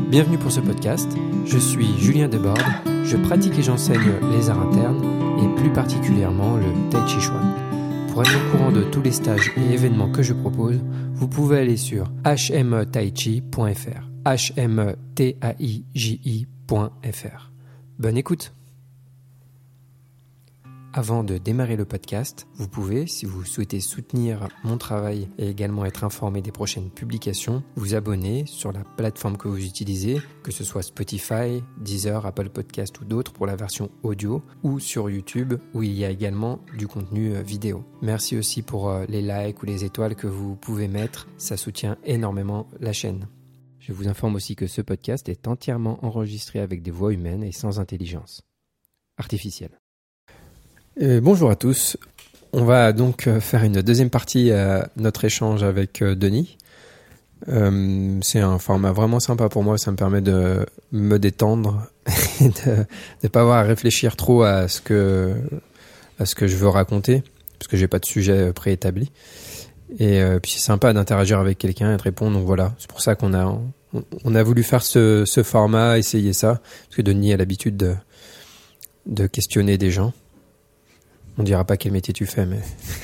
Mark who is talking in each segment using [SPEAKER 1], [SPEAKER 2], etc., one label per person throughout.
[SPEAKER 1] Bienvenue pour ce podcast. Je suis Julien Desbordes. Je pratique et j'enseigne les arts internes et plus particulièrement le Tai Chi Chuan. Pour être au courant de tous les stages et événements que je propose, vous pouvez aller sur hmetaichi.fr. hmetaichi.fr. Bonne écoute. Avant de démarrer le podcast, vous pouvez, si vous souhaitez soutenir mon travail et également être informé des prochaines publications, vous abonner sur la plateforme que vous utilisez, que ce soit Spotify, Deezer, Apple Podcast ou d'autres pour la version audio, ou sur YouTube où il y a également du contenu vidéo. Merci aussi pour les likes ou les étoiles que vous pouvez mettre, ça soutient énormément la chaîne. Je vous informe aussi que ce podcast est entièrement enregistré avec des voix humaines et sans intelligence artificielle. Bonjour à tous, on va donc faire une deuxième partie à notre échange avec Denis. C'est un format vraiment sympa pour moi, ça me permet de me détendre et de ne pas avoir à réfléchir trop à ce que je veux raconter, parce que j'ai pas de sujet préétabli. Et puis c'est sympa d'interagir avec quelqu'un et de répondre, donc voilà, c'est pour ça qu'on a voulu faire ce format, essayer ça, parce que Denis a l'habitude de questionner des gens. On dira pas quel métier tu fais, mais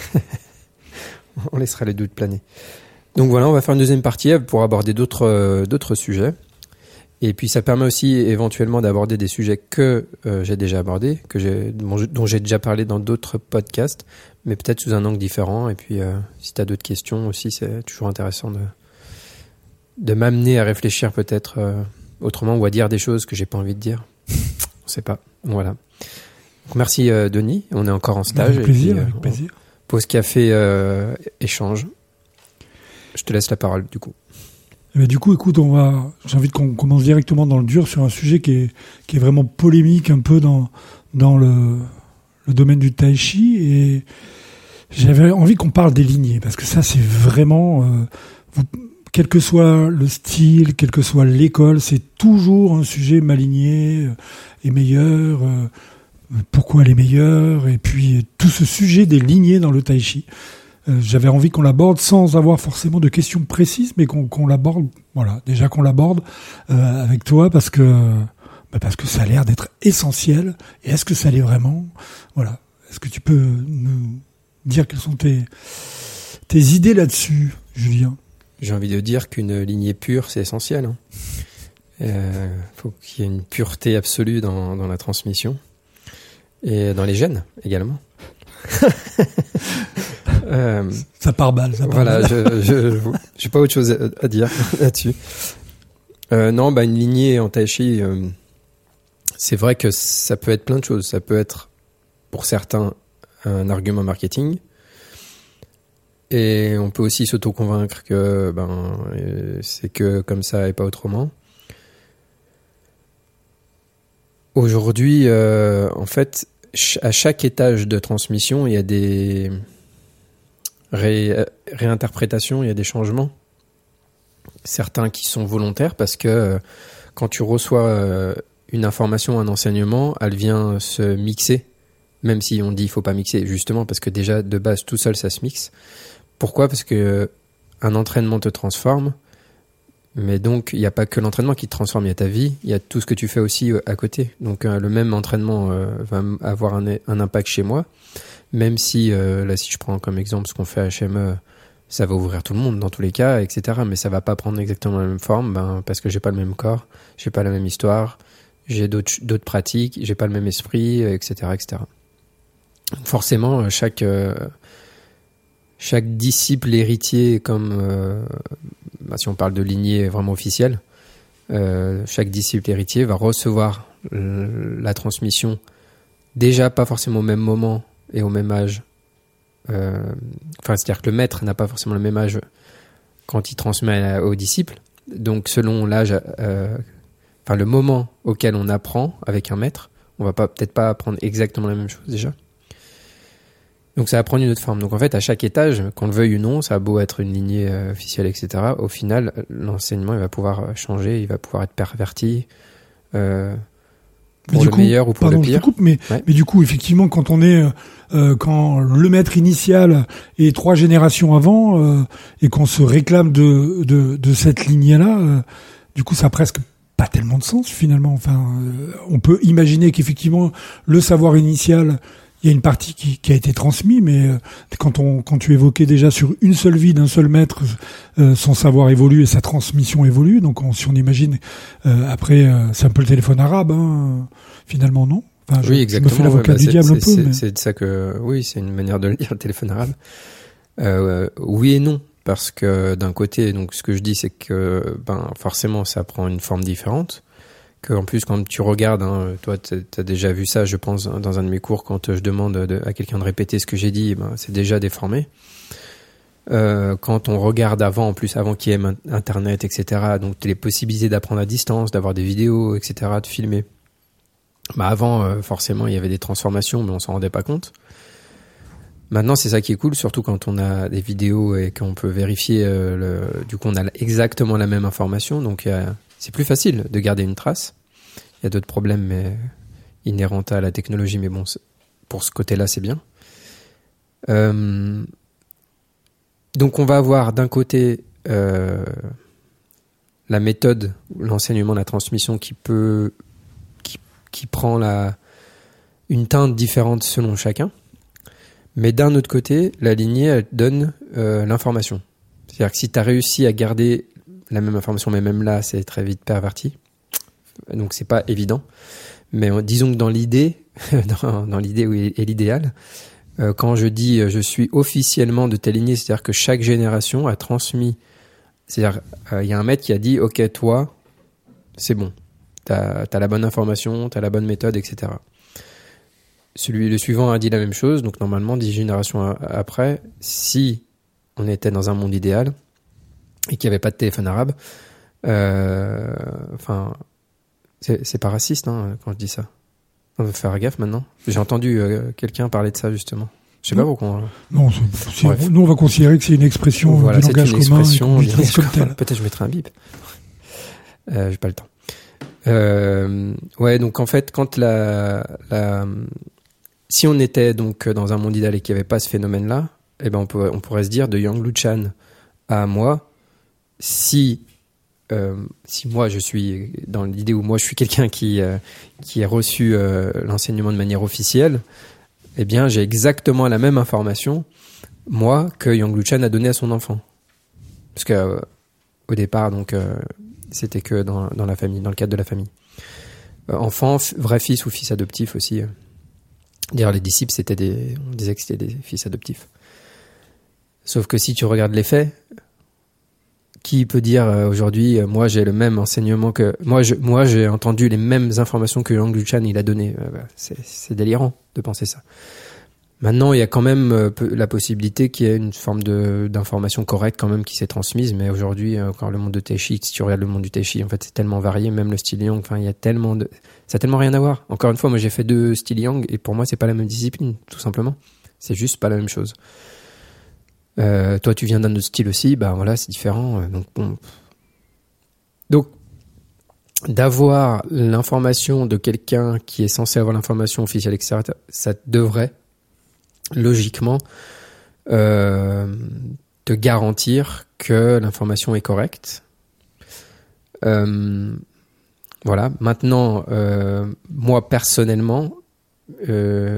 [SPEAKER 1] on laissera les doutes planer. Donc voilà, on va faire une deuxième partie pour aborder d'autres sujets. Et puis ça permet aussi éventuellement d'aborder des sujets que j'ai déjà abordés, dont j'ai déjà parlé dans d'autres podcasts, mais peut-être sous un angle différent. Et puis si tu as d'autres questions aussi, c'est toujours intéressant de m'amener à réfléchir peut-être autrement ou à dire des choses que j'ai pas envie de dire. On sait pas. Voilà. Donc merci Denis, on est encore en stage.
[SPEAKER 2] Avec plaisir.
[SPEAKER 1] Pause café, échange. Je te laisse la parole du coup.
[SPEAKER 2] Du coup, écoute, j'ai envie qu'on commence directement dans le dur sur un sujet qui est vraiment polémique un peu dans le domaine du Tai Chi, et j'avais envie qu'on parle des lignées, parce que ça c'est vraiment, quel que soit le style, quelle que soit l'école, c'est toujours un sujet mal aligné et meilleur. Pourquoi elle est meilleure, et puis tout ce sujet des lignées dans le Tai Chi. J'avais envie qu'on l'aborde sans avoir forcément de questions précises, mais qu'on l'aborde, voilà, déjà qu'on l'aborde avec toi, parce que ça a l'air d'être essentiel. Et est-ce que ça l'est vraiment? Voilà. Est-ce que tu peux nous dire quelles sont tes idées là-dessus, Julien?
[SPEAKER 1] J'ai envie de dire qu'une lignée pure, c'est essentiel. Faut qu'il y ait une pureté absolue dans la transmission. Et dans les gènes également.
[SPEAKER 2] Ça part balle.
[SPEAKER 1] Voilà, j'ai pas autre chose à dire là-dessus. Non, une lignée en Tai Chi, c'est vrai que ça peut être plein de choses. Ça peut être, pour certains, un argument marketing. Et on peut aussi s'auto-convaincre que c'est que comme ça et pas autrement. Aujourd'hui, en fait, à chaque étage de transmission, il y a des réinterprétations, il y a des changements. Certains qui sont volontaires, parce que quand tu reçois une information, un enseignement, elle vient se mixer, même si on dit il faut pas mixer, justement parce que déjà de base tout seul ça se mixe. Pourquoi ? Parce que un entraînement te transforme. Mais donc, il n'y a pas que l'entraînement qui te transforme, il y a ta vie, il y a tout ce que tu fais aussi à côté. Donc, le même entraînement va avoir un impact chez moi, même si, là, si je prends comme exemple ce qu'on fait à HME, ça va ouvrir tout le monde dans tous les cas, etc. Mais ça va pas prendre exactement la même forme, parce que j'ai pas le même corps, j'ai pas la même histoire, j'ai d'autres pratiques, j'ai pas le même esprit, etc., etc. Forcément, chaque disciple héritier, comme si on parle de lignée vraiment officielle, chaque disciple héritier va recevoir la transmission déjà pas forcément au même moment et au même âge. C'est-à-dire que le maître n'a pas forcément le même âge quand il transmet au disciple. Donc selon l'âge, le moment auquel on apprend avec un maître, on va peut-être pas apprendre exactement la même chose déjà. Donc ça va prendre une autre forme. Donc en fait, à chaque étage, qu'on le veuille ou non, ça a beau être une lignée officielle, etc., au final, l'enseignement, il va pouvoir changer, il va pouvoir être perverti pour le meilleur ou pour le pire.
[SPEAKER 2] Mais du coup, effectivement, quand on est quand le maître initial est 3 générations avant et qu'on se réclame de cette lignée-là, du coup, ça a presque pas tellement de sens finalement. Enfin, on peut imaginer qu'effectivement le savoir initial, il y a une partie qui a été transmise, mais quand tu évoquais déjà sur une seule vie d'un seul maître, son savoir évolue et sa transmission évolue. Donc si on imagine après, c'est un peu le téléphone arabe, hein, finalement, non? Enfin,
[SPEAKER 1] oui, exactement.
[SPEAKER 2] Je me fais l'avocat du diable un peu. Mais...
[SPEAKER 1] C'est de ça que, oui, c'est une manière de le dire, le téléphone arabe. Oui et non, parce que d'un côté, donc ce que je dis, c'est que forcément, ça prend une forme différente. Que en plus, quand tu regardes, hein, toi, t'as déjà vu ça, je pense, dans un de mes cours, quand je demande à quelqu'un de répéter ce que j'ai dit, c'est déjà déformé. Quand on regarde avant qu'il y ait Internet, etc., donc les possibilités d'apprendre à distance, d'avoir des vidéos, etc., de filmer. Avant, forcément, il y avait des transformations, mais on s'en rendait pas compte. Maintenant, c'est ça qui est cool, surtout quand on a des vidéos et qu'on peut vérifier, du coup, on a exactement la même information, donc c'est plus facile de garder une trace. Il y a d'autres problèmes inhérents à la technologie, mais bon, pour ce côté-là, c'est bien. Donc, on va avoir d'un côté la méthode, l'enseignement, la transmission qui prend une teinte différente selon chacun. Mais d'un autre côté, la lignée, elle donne l'information. C'est-à-dire que si tu as réussi à garder la même information, mais même là, c'est très vite perverti. Donc, c'est pas évident. Mais disons que dans l'idée, dans l'idée et l'idéal, quand je dis je suis officiellement de telle lignée, c'est-à-dire que chaque génération a transmis. C'est-à-dire, il y a un maître qui a dit, OK, toi, c'est bon. T'as la bonne information, t'as la bonne méthode, etc. Le suivant a dit la même chose, donc normalement, 10 générations après, si on était dans un monde idéal et qu'il n'y avait pas de téléphone arabe, c'est pas raciste quand je dis ça. On va faire gaffe maintenant. J'ai entendu quelqu'un parler de ça justement. Je sais pas pourquoi.
[SPEAKER 2] Non, nous on va considérer que c'est une expression du langage commun.
[SPEAKER 1] Peut-être je mettrai un bip. J'ai pas le temps. Donc en fait, quand si on était donc dans un monde idéal et qu'il n'y avait pas ce phénomène-là, on pourrait se dire de Yang Luchan à moi, si moi je suis dans l'idée où moi je suis quelqu'un qui a reçu l'enseignement de manière officielle, j'ai exactement la même information moi que Yang Luchan a donné à son enfant, parce que au départ donc c'était que dans la famille, dans le cadre de la famille. Enfant, vrai fils ou fils adoptif aussi. D'ailleurs, les disciples, on disait que c'était des fils adoptifs. Sauf que si tu regardes les faits, qui peut dire aujourd'hui, moi j'ai le même enseignement que... Moi j'ai entendu les mêmes informations que Yang Luchan il a donné. C'est délirant de penser ça. Maintenant, il y a quand même la possibilité qu'il y ait une forme d'information correcte quand même qui s'est transmise, mais aujourd'hui, encore le monde de Tai Chi, si tu regardes le monde du Tai Chi, en fait, c'est tellement varié, même le style Yang, il y a tellement ça a tellement rien à voir. Encore une fois, moi j'ai fait 2 styles Yang, et pour moi, c'est pas la même discipline, tout simplement. C'est juste pas la même chose. Toi, tu viens d'un autre style aussi, c'est différent. Donc, d'avoir l'information de quelqu'un qui est censé avoir l'information officielle, etc., ça devrait logiquement te garantir que l'information est correcte. Voilà. Maintenant, moi personnellement, je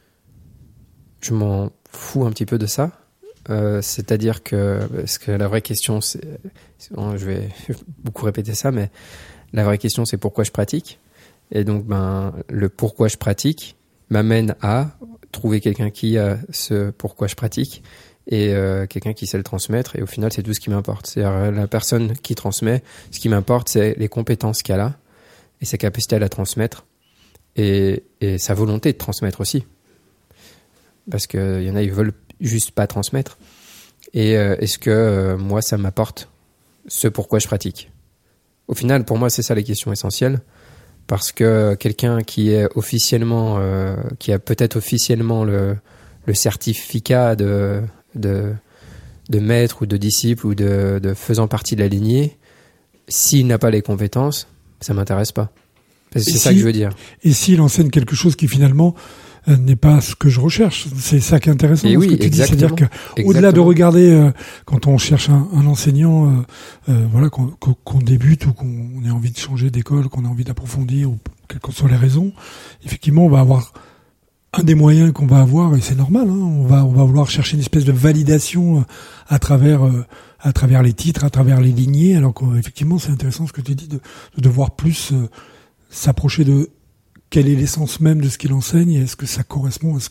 [SPEAKER 1] m'en fous un petit peu de ça. C'est-à-dire parce que la vraie question, je vais beaucoup répéter ça, mais la vraie question, c'est pourquoi je pratique. Et donc, le pourquoi je pratique m'amène à trouver quelqu'un qui a ce pourquoi je pratique et quelqu'un qui sait le transmettre, et au final c'est tout ce qui m'importe. C'est-à-dire la personne qui transmet, ce qui m'importe c'est les compétences qu'elle a et sa capacité à la transmettre et sa volonté de transmettre aussi, parce qu'il y en a ils veulent juste pas transmettre. Et est-ce que moi ça m'apporte ce pourquoi je pratique? Au final pour moi c'est ça la question essentielle. Parce que quelqu'un qui est officiellement, qui a peut-être officiellement le certificat de maître ou de disciple ou de faisant partie de la lignée, s'il n'a pas les compétences, ça m'intéresse pas. C'est ça que je veux dire.
[SPEAKER 2] Et s'il enseigne quelque chose qui finalement n'est pas ce que je recherche. C'est ça qui est intéressant.
[SPEAKER 1] Et
[SPEAKER 2] ce
[SPEAKER 1] oui,
[SPEAKER 2] que tu dis. C'est-à-dire
[SPEAKER 1] exactement.
[SPEAKER 2] qu'au-delà de regarder quand on cherche un enseignant, voilà, qu'on débute ou qu'on ait envie de changer d'école, qu'on a envie d'approfondir ou quelles que soient les raisons, effectivement, on va avoir un des moyens qu'on va avoir, et c'est normal, hein, on va vouloir chercher une espèce de validation à travers les titres, à travers les lignées, alors qu'effectivement c'est intéressant ce que tu dis de devoir plus s'approcher de quelle est l'essence même de ce qu'il enseigne et est-ce que ça correspond à ce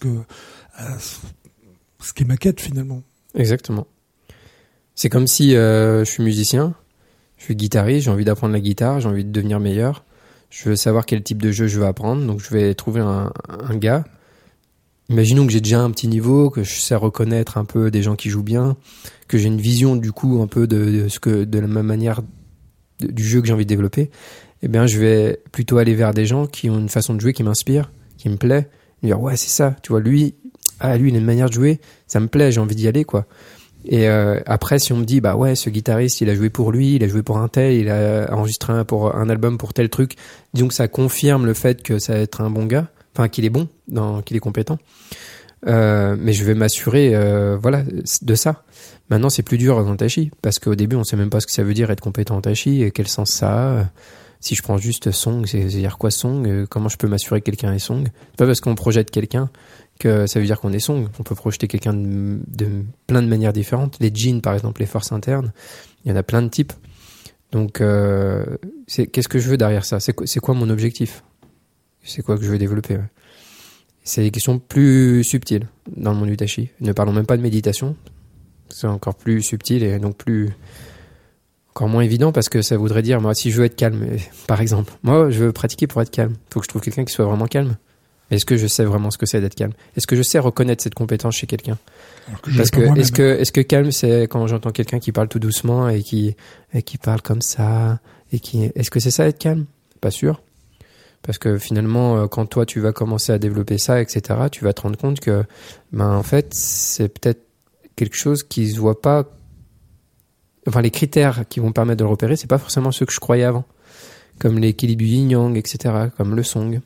[SPEAKER 2] qu'est ma quête finalement.
[SPEAKER 1] Exactement. C'est comme si je suis musicien, je suis guitariste, j'ai envie d'apprendre la guitare, j'ai envie de devenir meilleur, je veux savoir quel type de jeu je veux apprendre, donc je vais trouver un gars. Imaginons que j'ai déjà un petit niveau, que je sais reconnaître un peu des gens qui jouent bien, que j'ai une vision du coup un peu de la même manière du jeu que j'ai envie de développer. Eh bien, je vais plutôt aller vers des gens qui ont une façon de jouer qui m'inspire, qui me plaît. Dire ouais, c'est ça. Tu vois, lui, il a une manière de jouer, ça me plaît, j'ai envie d'y aller, quoi. Et après, si on me dit bah ouais, ce guitariste, il a joué pour lui, il a joué pour un tel, il a enregistré pour un album pour tel truc. Disons que ça confirme le fait que ça va être un bon gars. Enfin, qu'il est bon, qu'il est compétent. Mais je vais m'assurer, voilà, de ça. Maintenant, c'est plus dur dans le tai-chi, parce qu'au début, on sait même pas ce que ça veut dire être compétent en tai-chi, et quel sens ça a. Si je prends juste song, c'est-à-dire quoi song, comment je peux m'assurer que quelqu'un est song. C'est pas parce qu'on projette quelqu'un que ça veut dire qu'on est song. On peut projeter quelqu'un de plein de manières différentes. Les jeans, par exemple, les forces internes, il y en a plein de types. Donc, qu'est-ce que je veux derrière ça ? C'est quoi mon objectif ? C'est quoi que je veux développer, ouais. C'est des questions plus subtiles dans le monde du tai-chi. Ne parlons même pas de méditation. C'est encore plus subtil et donc encore moins évident parce que ça voudrait dire, moi, si je veux être calme, par exemple, moi, je veux pratiquer pour être calme. Il faut que je trouve quelqu'un qui soit vraiment calme. Est-ce que je sais vraiment ce que c'est d'être calme ? Est-ce que je sais reconnaître cette compétence chez quelqu'un ? Parce que est-ce que calme, c'est quand j'entends quelqu'un qui parle tout doucement et qui parle comme ça est-ce que c'est ça être calme ? Pas sûr. Parce que finalement, quand toi, tu vas commencer à développer ça, etc., tu vas te rendre compte que, en fait, c'est peut-être quelque chose qui se voit pas. Enfin, les critères qui vont permettre de le repérer, c'est pas forcément ceux que je croyais avant. Comme l'équilibre du yin-yang, etc., comme le song.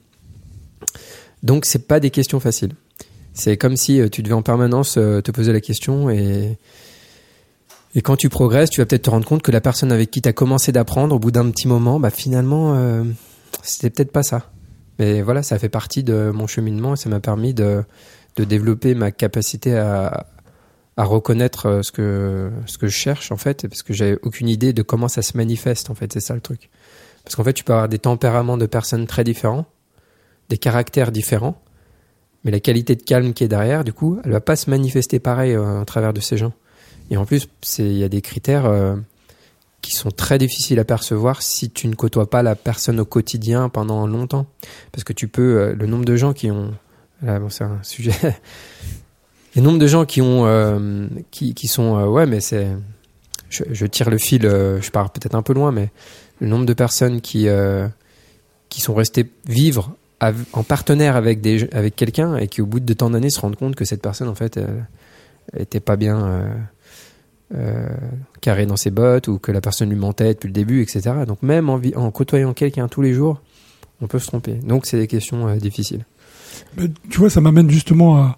[SPEAKER 1] Donc, c'est pas des questions faciles. C'est comme si tu devais en permanence te poser la question et quand tu progresses, tu vas peut-être te rendre compte que la personne avec qui tu as commencé d'apprendre, au bout d'un petit moment, finalement, c'était peut-être pas ça. Mais voilà, ça fait partie de mon cheminement et ça m'a permis de développer ma capacité à reconnaître ce que je cherche, en fait, parce que j'avais aucune idée de comment ça se manifeste, en fait, c'est ça le truc. Parce qu'en fait, tu peux avoir des tempéraments de personnes très différents, des caractères différents, mais la qualité de calme qui est derrière, du coup, elle va pas se manifester pareil à travers de ces gens. Et en plus, il y a des critères qui sont très difficiles à percevoir si tu ne côtoies pas la personne au quotidien pendant longtemps. Parce que tu peux, le nombre de gens qui ont... Là, bon, c'est un sujet... Le nombre de gens qui ont... qui sont... ouais, mais c'est... Je tire le fil, je pars peut-être un peu loin, mais le nombre de personnes qui sont restées vivre en partenaire avec quelqu'un et qui, au bout de tant d'années, se rendent compte que cette personne, en fait, était pas bien... carré dans ses bottes ou que la personne lui mentait depuis le début, etc. Donc même en côtoyant quelqu'un tous les jours, on peut se tromper. Donc c'est des questions difficiles.
[SPEAKER 2] Mais, tu vois, ça m'amène justement à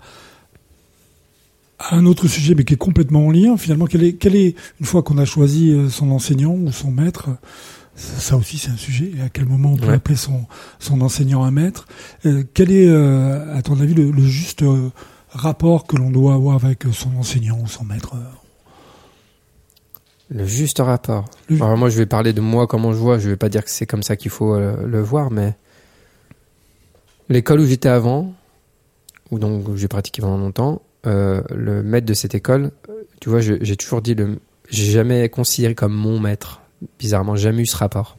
[SPEAKER 2] un autre sujet, mais qui est complètement en lien. Finalement, quel est une fois qu'on a choisi son enseignant ou son maître, ça aussi c'est un sujet. À quel moment on peut appeler son enseignant un maître ? Quel est, à ton avis, le juste rapport que l'on doit avoir avec son enseignant ou son maître ?
[SPEAKER 1] Le juste rapport. Alors moi, je vais parler de moi, comment je vois. Je vais pas dire que c'est comme ça qu'il faut le voir, mais l'école où j'étais avant, où j'ai pratiqué pendant longtemps, le maître de cette école, tu vois, j'ai toujours dit j'ai jamais considéré comme mon maître. Bizarrement, jamais eu ce rapport.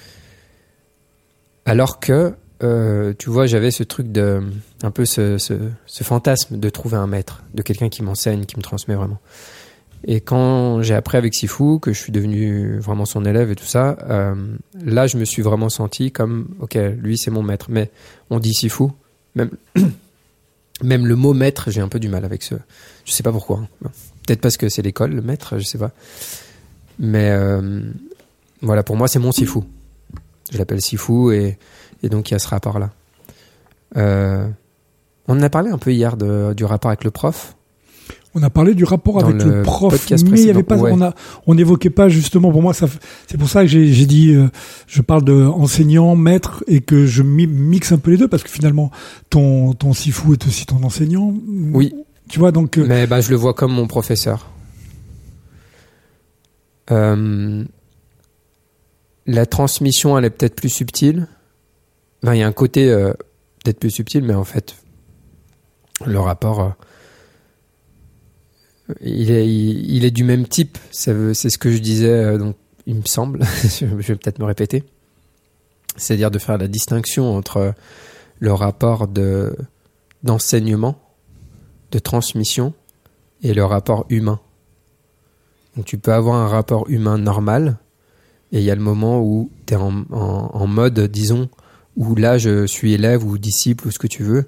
[SPEAKER 1] Alors que, tu vois, j'avais ce truc un peu ce fantasme de trouver un maître, de quelqu'un qui m'enseigne, qui me transmet vraiment. Et quand j'ai appris avec Sifu, que je suis devenu vraiment son élève et tout ça, là, je me suis vraiment senti comme, ok, lui, c'est mon maître. Mais on dit Sifu, même le mot maître, j'ai un peu du mal avec je sais pas pourquoi. Hein. Peut-être parce que c'est l'école, le maître, je sais pas. Mais voilà, pour moi, c'est mon Sifu. Je l'appelle Sifu et donc il y a ce rapport-là. On en a parlé un peu hier du rapport avec le prof.
[SPEAKER 2] On a parlé du rapport
[SPEAKER 1] Dans
[SPEAKER 2] avec le prof,
[SPEAKER 1] podcast
[SPEAKER 2] mais il y avait
[SPEAKER 1] précédent,
[SPEAKER 2] pas,
[SPEAKER 1] ouais.
[SPEAKER 2] on n'évoquait pas justement. Pour moi, c'est pour ça que j'ai dit, je parle de enseignant, maître, et que je mixe un peu les deux, parce que finalement, ton sifu est aussi ton enseignant.
[SPEAKER 1] Oui.
[SPEAKER 2] Tu vois, donc.
[SPEAKER 1] Mais je le vois comme mon professeur. La transmission, elle est peut-être plus subtile. Enfin, il y a un côté peut-être plus subtil, mais en fait, le rapport. Il est du même type. C'est ce que je disais, donc il me semble, je vais peut-être me répéter. C'est-à-dire de faire la distinction entre le rapport d'enseignement, de transmission, et le rapport humain. Donc tu peux avoir un rapport humain normal, et il y a le moment où tu es en mode, disons, où là je suis élève ou disciple ou ce que tu veux,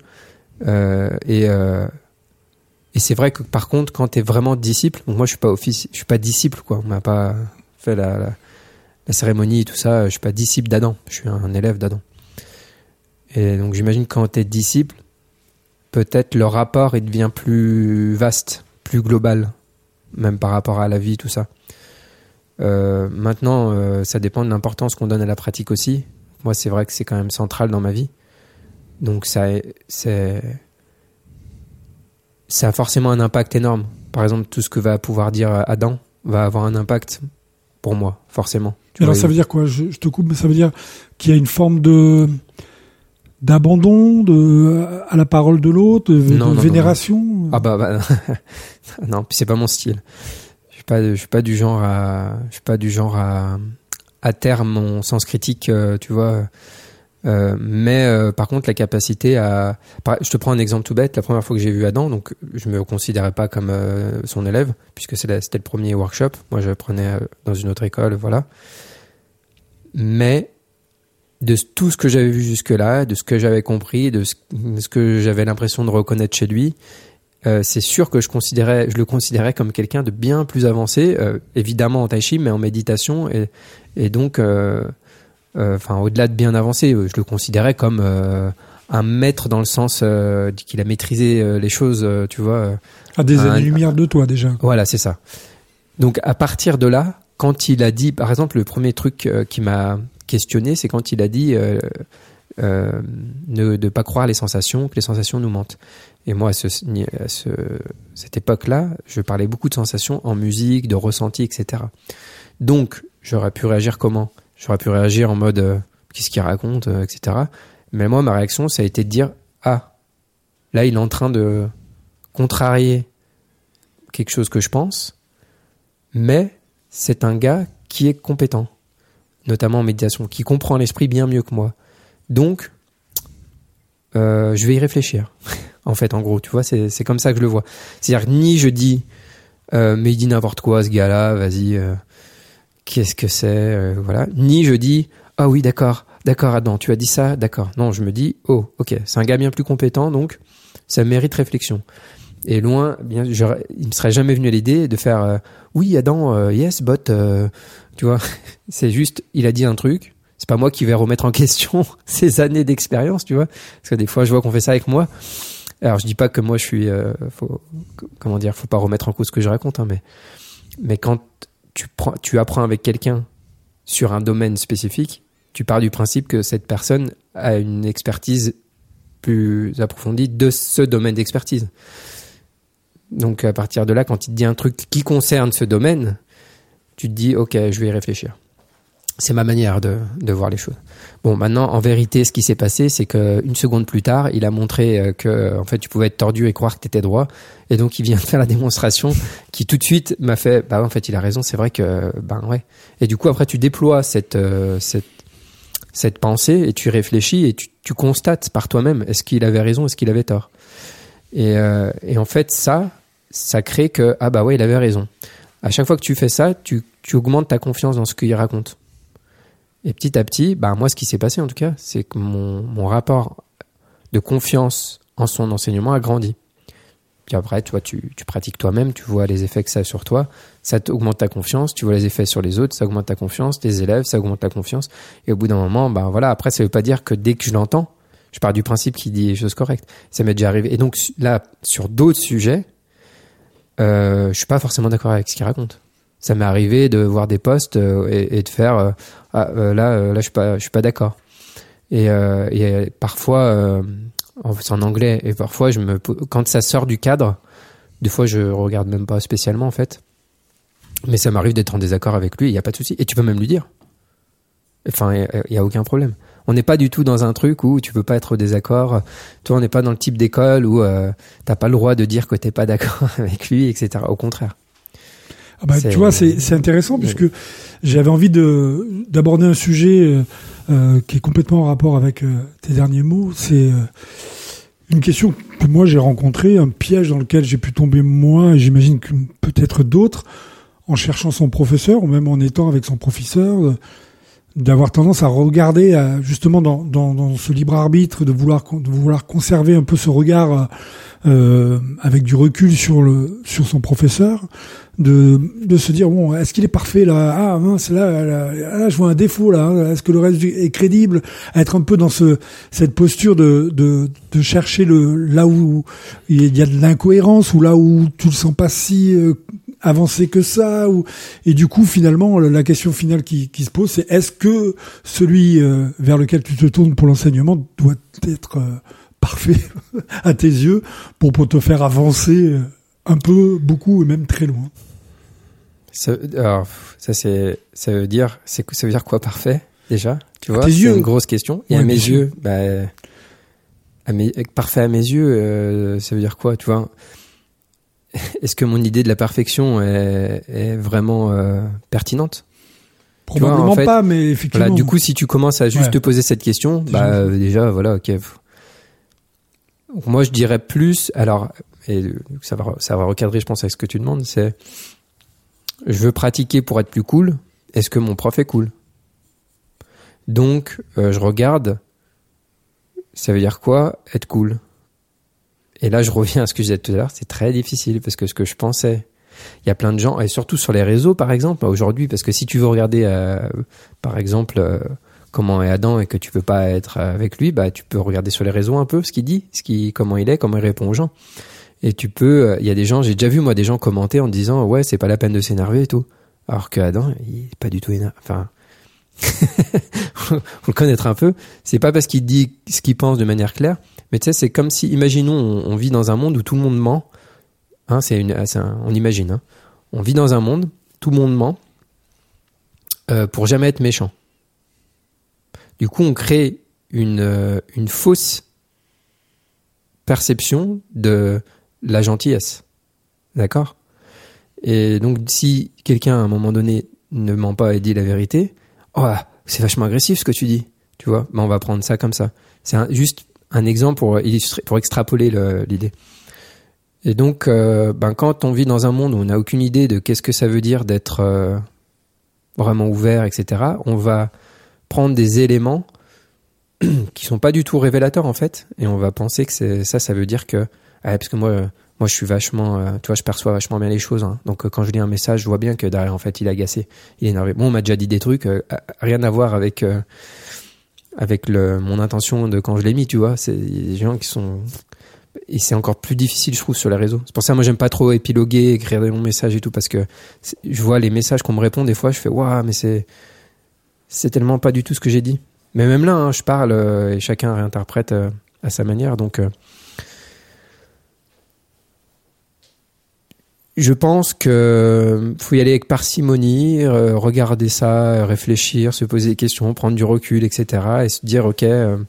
[SPEAKER 1] et c'est vrai que par contre, quand tu es vraiment disciple, donc moi je suis pas disciple, quoi. On m'a pas fait la cérémonie et tout ça, je suis pas disciple d'Adam, je suis un élève d'Adam. Et donc j'imagine que quand tu es disciple, peut-être le rapport il devient plus vaste, plus global, même par rapport à la vie, tout ça. Maintenant, ça dépend de l'importance qu'on donne à la pratique aussi. Moi, c'est vrai que c'est quand même central dans ma vie. Donc ça a forcément un impact énorme. Par exemple, tout ce que va pouvoir dire Adam va avoir un impact pour moi, forcément.
[SPEAKER 2] Alors ça veut dire quoi ? Je te coupe, mais ça veut dire qu'il y a une forme d'abandon à la parole de l'autre, de vénération.
[SPEAKER 1] Non. Ah non, puis c'est pas mon style. Je suis pas du genre à terme mon sens critique, tu vois. Mais par contre la capacité à... Je te prends un exemple tout bête. La première fois que j'ai vu Adam, donc je me considérais pas comme son élève, puisque c'était le premier workshop. Moi j'apprenais dans une autre école, voilà. Mais de tout ce que j'avais vu jusque-là, de ce que j'avais compris, de ce que j'avais l'impression de reconnaître chez lui, c'est sûr que je le considérais comme quelqu'un de bien plus avancé, évidemment en tai chi, mais en méditation, et donc au-delà de bien avancé, je le considérais comme un maître dans le sens qu'il a maîtrisé les choses, tu vois.
[SPEAKER 2] À des années-lumière de toi déjà.
[SPEAKER 1] Voilà, c'est ça. Donc à partir de là, quand il a dit, par exemple, le premier truc qui m'a questionné, c'est quand il a dit de pas croire les sensations, que les sensations nous mentent. Et moi, à cette époque-là, je parlais beaucoup de sensations en musique, de ressenti, etc. Donc, j'aurais pu réagir comment ? J'aurais pu réagir en mode qu'est-ce qu'il raconte, etc. Mais moi, ma réaction, ça a été de dire là, il est en train de contrarier quelque chose que je pense, mais c'est un gars qui est compétent, notamment en méditation, qui comprend l'esprit bien mieux que moi. Donc, je vais y réfléchir. En fait, en gros, tu vois, c'est comme ça que je le vois. C'est-à-dire, ni je dis, mais il dit n'importe quoi, ce gars-là, vas-y, qu'est-ce que c'est, voilà. Ni je dis, ah oui, d'accord, Adam, tu as dit ça, d'accord. Non, je me dis, oh, ok, c'est un gars bien plus compétent, donc ça mérite réflexion. Et loin, bien, il me serait jamais venu à l'idée de faire, oui, Adam, yes, but, tu vois, c'est juste, il a dit un truc. C'est pas moi qui vais remettre en question ces années d'expérience, tu vois. Parce que des fois, je vois qu'on fait ça avec moi. Alors, je dis pas que moi, je suis... faut pas remettre en cause ce que je raconte, hein, mais quand tu apprends avec quelqu'un sur un domaine spécifique, tu pars du principe que cette personne a une expertise plus approfondie de ce domaine d'expertise. Donc, à partir de là, quand il te dit un truc qui concerne ce domaine, tu te dis, ok, je vais y réfléchir. C'est ma manière de voir les choses. Bon, maintenant, en vérité, ce qui s'est passé, c'est qu'une seconde plus tard, il a montré que, en fait, tu pouvais être tordu et croire que t'étais droit. Et donc, il vient de faire la démonstration qui, tout de suite, m'a fait, en fait, il a raison, c'est vrai que, ouais. Et du coup, après, tu déploies cette pensée et tu réfléchis et tu constates par toi-même, est-ce qu'il avait raison, est-ce qu'il avait tort? Et en fait, ça crée que, ouais, il avait raison. À chaque fois que tu fais ça, tu augmentes ta confiance dans ce qu'il raconte. Et petit à petit, moi, ce qui s'est passé en tout cas, c'est que mon rapport de confiance en son enseignement a grandi. Puis après, toi, tu pratiques toi-même, tu vois les effets que ça a sur toi, ça augmente ta confiance, tu vois les effets sur les autres, ça augmente ta confiance, tes élèves, ça augmente ta confiance. Et au bout d'un moment, voilà, après, ça veut pas dire que dès que je l'entends, Je pars du principe qu'il dit les choses correctes. Ça m'est déjà arrivé. Et donc là, sur d'autres sujets, je suis pas forcément d'accord avec ce qu'il raconte. Ça m'est arrivé de voir des posts et de faire là je suis pas d'accord. Et parfois c'est en anglais, et parfois quand ça sort du cadre, des fois je regarde même pas spécialement en fait. Mais ça m'arrive d'être en désaccord avec lui, il y a pas de souci, et tu peux même lui dire. Enfin, il y a aucun problème. On n'est pas du tout dans un truc où tu peux pas être au désaccord. Toi, on n'est pas dans le type d'école où t'as pas le droit de dire que t'es pas d'accord avec lui, etc. Au contraire.
[SPEAKER 2] Ah bah, tu vois, c'est intéressant puisque j'avais envie d'aborder un sujet qui est complètement en rapport avec tes derniers mots. C'est une question que moi j'ai rencontrée, un piège dans lequel j'ai pu tomber moi, et j'imagine que peut-être d'autres, en cherchant son professeur ou même en étant avec son professeur, d'avoir tendance à regarder justement dans ce libre arbitre, de vouloir conserver un peu ce regard avec du recul sur son professeur, de se dire bon, est-ce qu'il est parfait là, ah mince, là je vois un défaut là, est-ce que le reste est crédible, être un peu dans cette posture de chercher là où il y a de l'incohérence, ou là où tu le sens pas si avancé que ça, et du coup finalement la question finale qui se pose, c'est est-ce que celui vers lequel tu te tournes pour l'enseignement doit être parfait à tes yeux pour te faire avancer un peu, beaucoup et même très loin.
[SPEAKER 1] Ça veut dire quoi parfait déjà, tu vois,
[SPEAKER 2] c'est
[SPEAKER 1] une grosse question. Et
[SPEAKER 2] ouais,
[SPEAKER 1] à mes yeux, parfait à mes yeux, ça veut dire quoi, tu vois? Est-ce que mon idée de la perfection est vraiment pertinente?
[SPEAKER 2] Probablement
[SPEAKER 1] en fait,
[SPEAKER 2] pas, mais effectivement.
[SPEAKER 1] Voilà, du coup, si tu commences à juste te poser cette question, déjà, voilà, ok. Donc, moi, je dirais plus, alors, et ça va recadrer, je pense, avec ce que tu demandes, c'est, je veux pratiquer pour être plus cool. Est-ce que mon prof est cool? Donc, je regarde, ça veut dire quoi, être cool? Et là, je reviens à ce que je disais tout à l'heure, c'est très difficile, parce que ce que je pensais, il y a plein de gens, et surtout sur les réseaux, par exemple, aujourd'hui, parce que si tu veux regarder, par exemple, comment est Adam et que tu peux pas être avec lui, tu peux regarder sur les réseaux un peu ce qu'il dit, comment il est, comment il répond aux gens. Et tu peux, il y a des gens, j'ai déjà vu moi des gens commenter en disant ouais, c'est pas la peine de s'énerver et tout. Alors que Adam, il est pas du tout énervé. Enfin, faut le connaître un peu. C'est pas parce qu'il dit ce qu'il pense de manière claire, mais tu sais, c'est comme si, imaginons, on vit dans un monde où tout le monde ment. Hein, on imagine. Hein. On vit dans un monde, tout le monde ment pour jamais être méchant. Du coup, on crée une fausse perception de la gentillesse. D'accord ? Et donc, si quelqu'un, à un moment donné, ne ment pas et dit la vérité, oh, c'est vachement agressif ce que tu dis. Tu vois ? On va prendre ça comme ça. C'est juste un exemple pour illustrer, pour extrapoler l'idée. Et donc, quand on vit dans un monde où on n'a aucune idée de qu'est-ce que ça veut dire d'être vraiment ouvert, etc., on va prendre des éléments qui sont pas du tout révélateurs en fait, et on va penser que ça veut dire que parce que moi je suis vachement tu vois, je perçois vachement bien les choses, hein. Donc quand je lis un message, je vois bien que derrière en fait il est agacé, il est énervé. Bon, on m'a déjà dit des trucs rien à voir avec mon intention de quand je l'ai mis, tu vois. C'est des gens qui sont, et c'est encore plus difficile je trouve sur les réseaux. C'est pour ça moi j'aime pas trop épiloguer, écrire des longs messages et tout, parce que je vois les messages qu'on me répond des fois, je fais waouh, mais c'est tellement pas du tout ce que j'ai dit. Mais même là, hein, je parle et chacun réinterprète à sa manière. Donc, je pense que faut y aller avec parcimonie, regarder ça, réfléchir, se poser des questions, prendre du recul, etc. Et se dire, ok,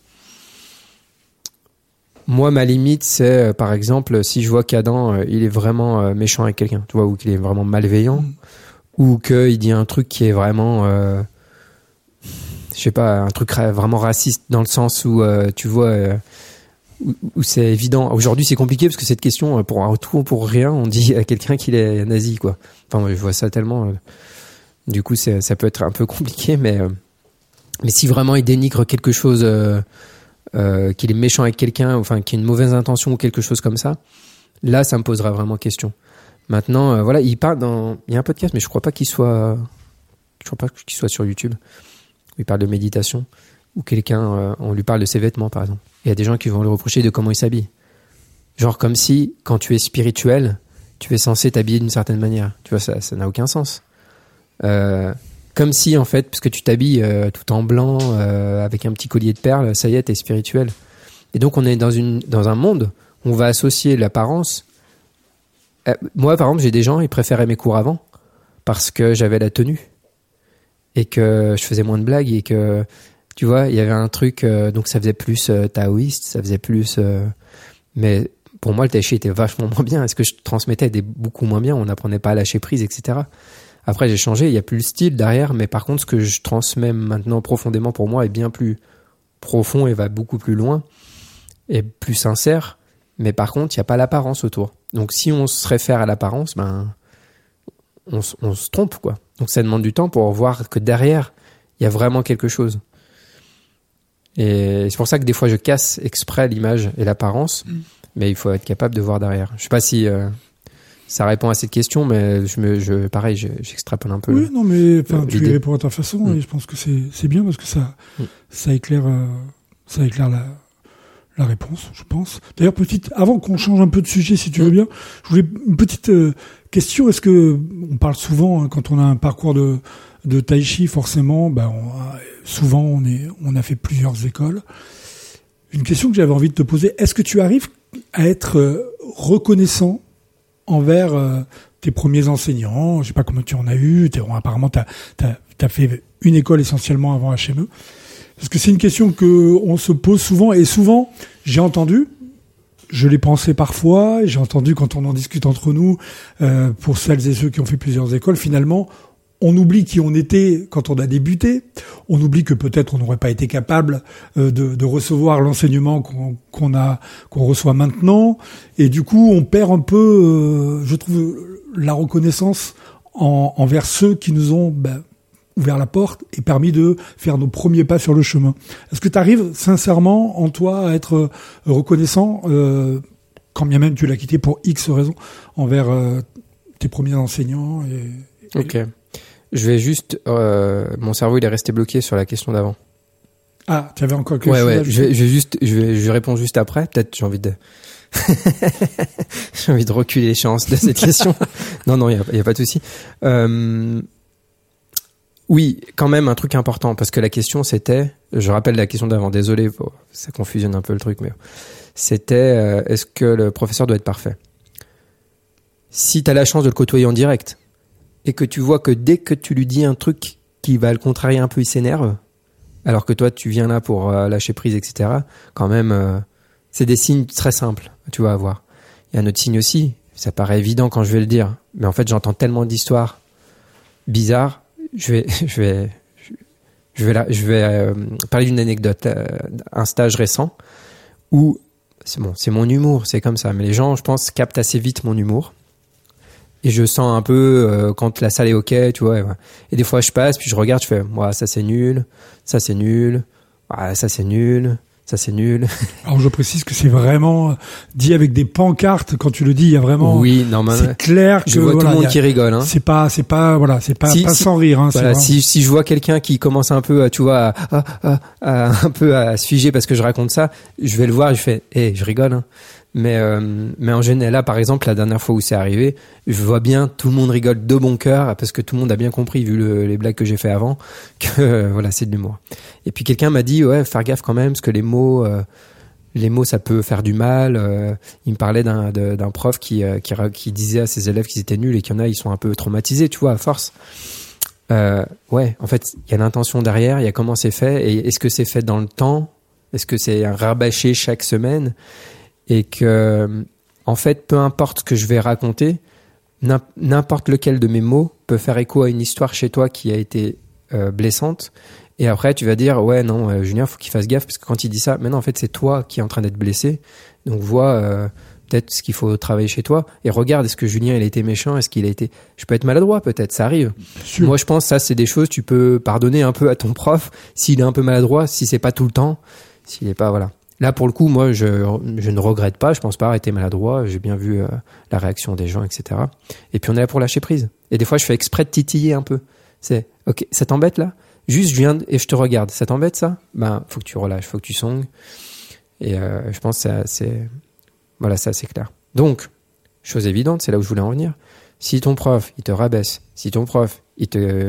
[SPEAKER 1] moi, ma limite, c'est, par exemple, si je vois qu'Adam, il est vraiment méchant avec quelqu'un, tu vois, ou qu'il est vraiment malveillant, ou qu'il dit un truc qui est vraiment... je sais pas, un truc vraiment raciste dans le sens où tu vois où c'est évident. Aujourd'hui c'est compliqué parce que cette question, pour un tout pour rien, on dit à quelqu'un qu'il est nazi, quoi. Enfin je vois ça tellement du coup ça peut être un peu compliqué, mais si vraiment il dénigre quelque chose, qu'il est méchant avec quelqu'un, enfin qu'il a une mauvaise intention ou quelque chose comme ça, là ça me posera vraiment question. Maintenant voilà, il y a un podcast, mais je crois pas qu'il soit sur YouTube. Il parle de méditation, ou quelqu'un, on lui parle de ses vêtements, par exemple. il y a des gens qui vont le reprocher de comment il s'habille. Genre comme si, quand tu es spirituel, tu es censé t'habiller d'une certaine manière. Tu vois, ça n'a aucun sens. Comme si, en fait, parce que tu t'habilles tout en blanc, avec un petit collier de perles, ça y est, t'es spirituel. Et donc, on est dans un monde où on va associer l'apparence. Moi, par exemple, j'ai des gens, ils préféraient mes cours avant parce que j'avais la tenue et que je faisais moins de blagues et que, tu vois, il y avait un truc, donc ça faisait plus taoïste, ça faisait plus... mais pour moi, le tai chi était vachement moins bien. Ce que je transmettais était beaucoup moins bien. On n'apprenait pas à lâcher prise, etc. Après, j'ai changé. Il n'y a plus le style derrière. Mais par contre, ce que je transmets maintenant profondément pour moi est bien plus profond et va beaucoup plus loin et plus sincère. Mais par contre, il n'y a pas l'apparence autour. Donc, si on se réfère à l'apparence, on se trompe, quoi. Donc, ça demande du temps pour voir que derrière, il y a vraiment quelque chose. Et c'est pour ça que des fois, je casse exprès l'image et l'apparence. Mais il faut être capable de voir derrière. Je sais pas si ça répond à cette question, mais pareil, j'extrapole un peu.
[SPEAKER 2] Oui, non, mais tu y réponds à ta façon, et je pense que c'est bien parce que ça éclaire la réponse, je pense. D'ailleurs, avant qu'on change un peu de sujet, si tu veux bien, je voulais une petite question. Est-ce que on parle souvent quand on a un parcours de tai chi, forcément, souvent on a fait plusieurs écoles. Une question que j'avais envie de te poser, est-ce que tu arrives à être reconnaissant envers tes premiers enseignants? Je sais pas combien tu en as eu, apparemment t'as fait une école essentiellement avant HME. Parce que c'est une question que on se pose souvent, et souvent j'ai entendu, je l'ai pensé parfois, j'ai entendu quand on en discute entre nous, pour celles et ceux qui ont fait plusieurs écoles, finalement, on oublie qui on était quand on a débuté. On oublie que peut-être on n'aurait pas été capable de recevoir l'enseignement qu'on reçoit maintenant. Et du coup, on perd un peu, je trouve, la reconnaissance envers ceux qui nous ont ouvert la porte et permis de faire nos premiers pas sur le chemin. Est-ce que tu arrives sincèrement en toi à être reconnaissant, quand bien même tu l'as quitté pour X raisons, envers tes premiers enseignants
[SPEAKER 1] Ok. Je vais juste... mon cerveau, il est resté bloqué sur la question d'avant.
[SPEAKER 2] Ah, tu avais encore quelque chose
[SPEAKER 1] à ajouter. Je réponds juste après. Peut-être j'ai envie de... j'ai envie de reculer l'échéance de cette question. Non, il y a pas de souci. Oui, quand même un truc important, parce que la question c'était... Je rappelle la question d'avant, désolé, ça confusionne un peu le truc, mais... C'était, est-ce que le professeur doit être parfait? Si tu as la chance de le côtoyer en direct... et que tu vois que dès que tu lui dis un truc qui va le contrarier un peu, il s'énerve, alors que toi, tu viens là pour lâcher prise, etc., quand même, c'est des signes très simples, tu vas avoir. Il y a un autre signe aussi, ça paraît évident quand je vais le dire, mais en fait, j'entends tellement d'histoires bizarres, je vais parler d'une anecdote, un stage récent, où, c'est mon humour, c'est comme ça, mais les gens, je pense, captent assez vite mon humour. Et je sens un peu quand la salle est ok, tu vois. Et des fois, je passe, puis je regarde, je fais, ça c'est nul, ça c'est nul, ça c'est nul, ça c'est nul.
[SPEAKER 2] Alors je précise que c'est vraiment dit avec des pancartes. Quand tu le dis, il y a vraiment.
[SPEAKER 1] Oui, normalement.
[SPEAKER 2] C'est clair que
[SPEAKER 1] je vois tout le monde qui rigole. Hein.
[SPEAKER 2] C'est pas sans rire. Hein,
[SPEAKER 1] voilà, si je vois quelqu'un qui commence un peu, tu vois, un peu à se figer parce que je raconte ça, je vais le voir, et je fais, je rigole. Hein. Mais en général, là, par exemple, la dernière fois où c'est arrivé, je vois bien tout le monde rigole de bon cœur parce que tout le monde a bien compris, vu les blagues que j'ai fait avant, que voilà, c'est de l'humour. Et puis quelqu'un m'a dit, faire gaffe quand même, parce que les mots, ça peut faire du mal. Il me parlait d'un prof qui disait à ses élèves qu'ils étaient nuls et qu'il y en a, ils sont un peu traumatisés, tu vois, à force. En fait, il y a l'intention derrière, il y a comment c'est fait, et est-ce que c'est fait dans le temps? Est-ce que c'est un rabâché chaque semaine? Et que, en fait, peu importe ce que je vais raconter, n'importe lequel de mes mots peut faire écho à une histoire chez toi qui a été blessante. Et après, tu vas dire, Julien, faut qu'il fasse gaffe, parce que quand il dit ça, maintenant, en fait, c'est toi qui es en train d'être blessé. Donc, vois peut-être ce qu'il faut travailler chez toi. Et regarde, est-ce que Julien, il a été méchant? Est-ce qu'il a été... Je peux être maladroit, peut-être, ça arrive. Sûr. Moi, je pense que ça, c'est des choses, tu peux pardonner un peu à ton prof s'il est un peu maladroit, si c'est pas tout le temps, s'il est pas, voilà. Là, pour le coup, moi, je ne regrette pas. Je pense pas avoir été maladroit. J'ai bien vu la réaction des gens, etc. Et puis, on est là pour lâcher prise. Et des fois, je fais exprès de titiller un peu. C'est, ok, ça t'embête là? Juste, je viens et je te regarde. Ça t'embête ça? Faut que tu relâches, faut que tu songes. Et je pense que c'est assez clair. Donc, chose évidente, c'est là où je voulais en venir. Si ton prof, il te rabaisse, si ton prof, il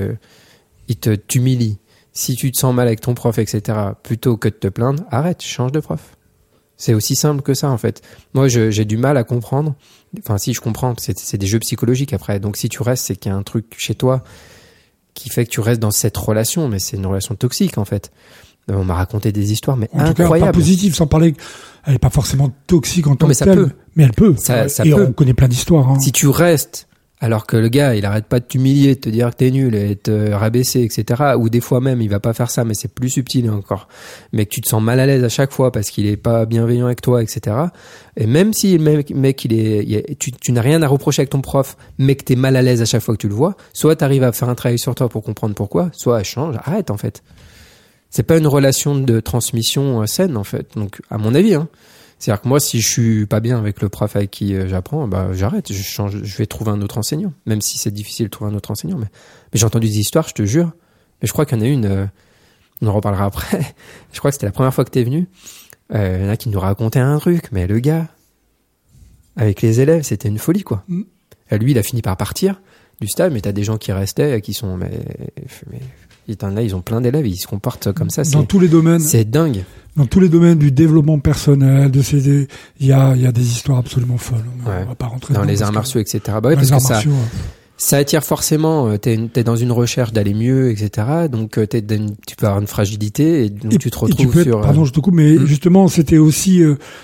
[SPEAKER 1] t'humilie, si tu te sens mal avec ton prof, etc., plutôt que de te plaindre, arrête, change de prof. C'est aussi simple que ça, en fait. Moi, j'ai du mal à comprendre. Enfin, si, je comprends, c'est des jeux psychologiques après. Donc, si tu restes, c'est qu'il y a un truc chez toi qui fait que tu restes dans cette relation, mais c'est une relation toxique, en fait. On m'a raconté des histoires, mais incroyables. En tout cas,
[SPEAKER 2] pas positives, sans parler, elle est pas forcément toxique en tant que telle. Mais elle peut.
[SPEAKER 1] Ça
[SPEAKER 2] et
[SPEAKER 1] peut.
[SPEAKER 2] On connaît plein d'histoires, hein.
[SPEAKER 1] Si tu restes, alors que le gars, il arrête pas de t'humilier, de te dire que t'es nul et de te rabaisser, etc. Ou des fois même, il va pas faire ça, mais c'est plus subtil encore. Mais que tu te sens mal à l'aise à chaque fois parce qu'il est pas bienveillant avec toi, etc. Et même si le mec tu n'as rien à reprocher avec ton prof, mais que t'es mal à l'aise à chaque fois que tu le vois, soit t'arrives à faire un travail sur toi pour comprendre pourquoi, soit change, arrête, en fait. C'est pas une relation de transmission saine, en fait. Donc, à mon avis, hein. C'est-à-dire que moi, si je suis pas bien avec le prof avec qui j'apprends, j'arrête, je change, je vais trouver un autre enseignant. Même si c'est difficile de trouver un autre enseignant. Mais j'ai entendu des histoires, je te jure. Mais je crois qu'il y en a une, on en reparlera après. Je crois que c'était la première fois que t'es venu. Il y en a qui nous racontaient un truc, mais le gars, avec les élèves, c'était une folie, quoi. Lui, il a fini par partir du stage, mais t'as des gens qui restaient, qui sont, ils ont plein d'élèves, ils se comportent comme ça.
[SPEAKER 2] Dans tous les domaines.
[SPEAKER 1] C'est dingue.
[SPEAKER 2] Dans tous les domaines du développement personnel, il y a des histoires absolument folles.
[SPEAKER 1] Ouais.
[SPEAKER 2] On va pas rentrer
[SPEAKER 1] dans les arts martiaux, etc. Ouais, parce que ça attire forcément. T'es dans une recherche d'aller mieux, etc. Donc tu peux avoir une fragilité et donc tu te retrouves sur.
[SPEAKER 2] Pardon, je te coupe, mais justement, c'était aussi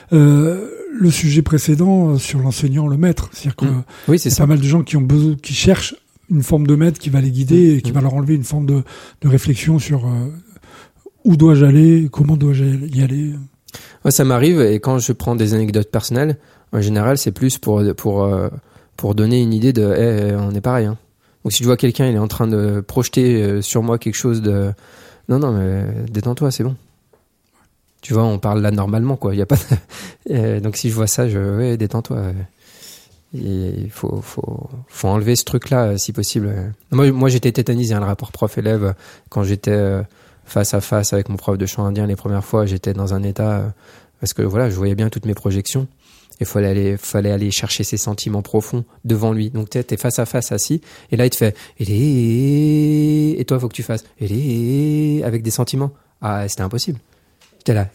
[SPEAKER 2] le sujet précédent sur l'enseignant, le maître. C'est-à-dire que
[SPEAKER 1] oui, c'est ça.
[SPEAKER 2] Pas mal de gens qui cherchent une forme de maître qui va les guider et qui va leur enlever une forme de réflexion sur où dois-je aller, comment dois-je y aller.
[SPEAKER 1] Ouais, ça m'arrive, et quand je prends des anecdotes personnelles, en général, c'est plus pour donner une idée de on est pareil, hein. Donc si je vois quelqu'un, il est en train de projeter sur moi quelque chose de non mais détends-toi, c'est bon. Tu vois, on parle là normalement, quoi. Il y a pas donc si je vois ça, détends-toi. Il faut enlever ce truc-là, si possible. Moi j'étais tétanisé, le rapport prof-élève, quand j'étais face à face avec mon prof de chant indien les premières fois, j'étais dans un état parce que voilà, je voyais bien toutes mes projections. Il fallait aller chercher ses sentiments profonds devant lui. Donc t'es face à face assis, et là il te fait et toi faut que tu fasses avec des sentiments. Ah, c'était impossible. J'étais là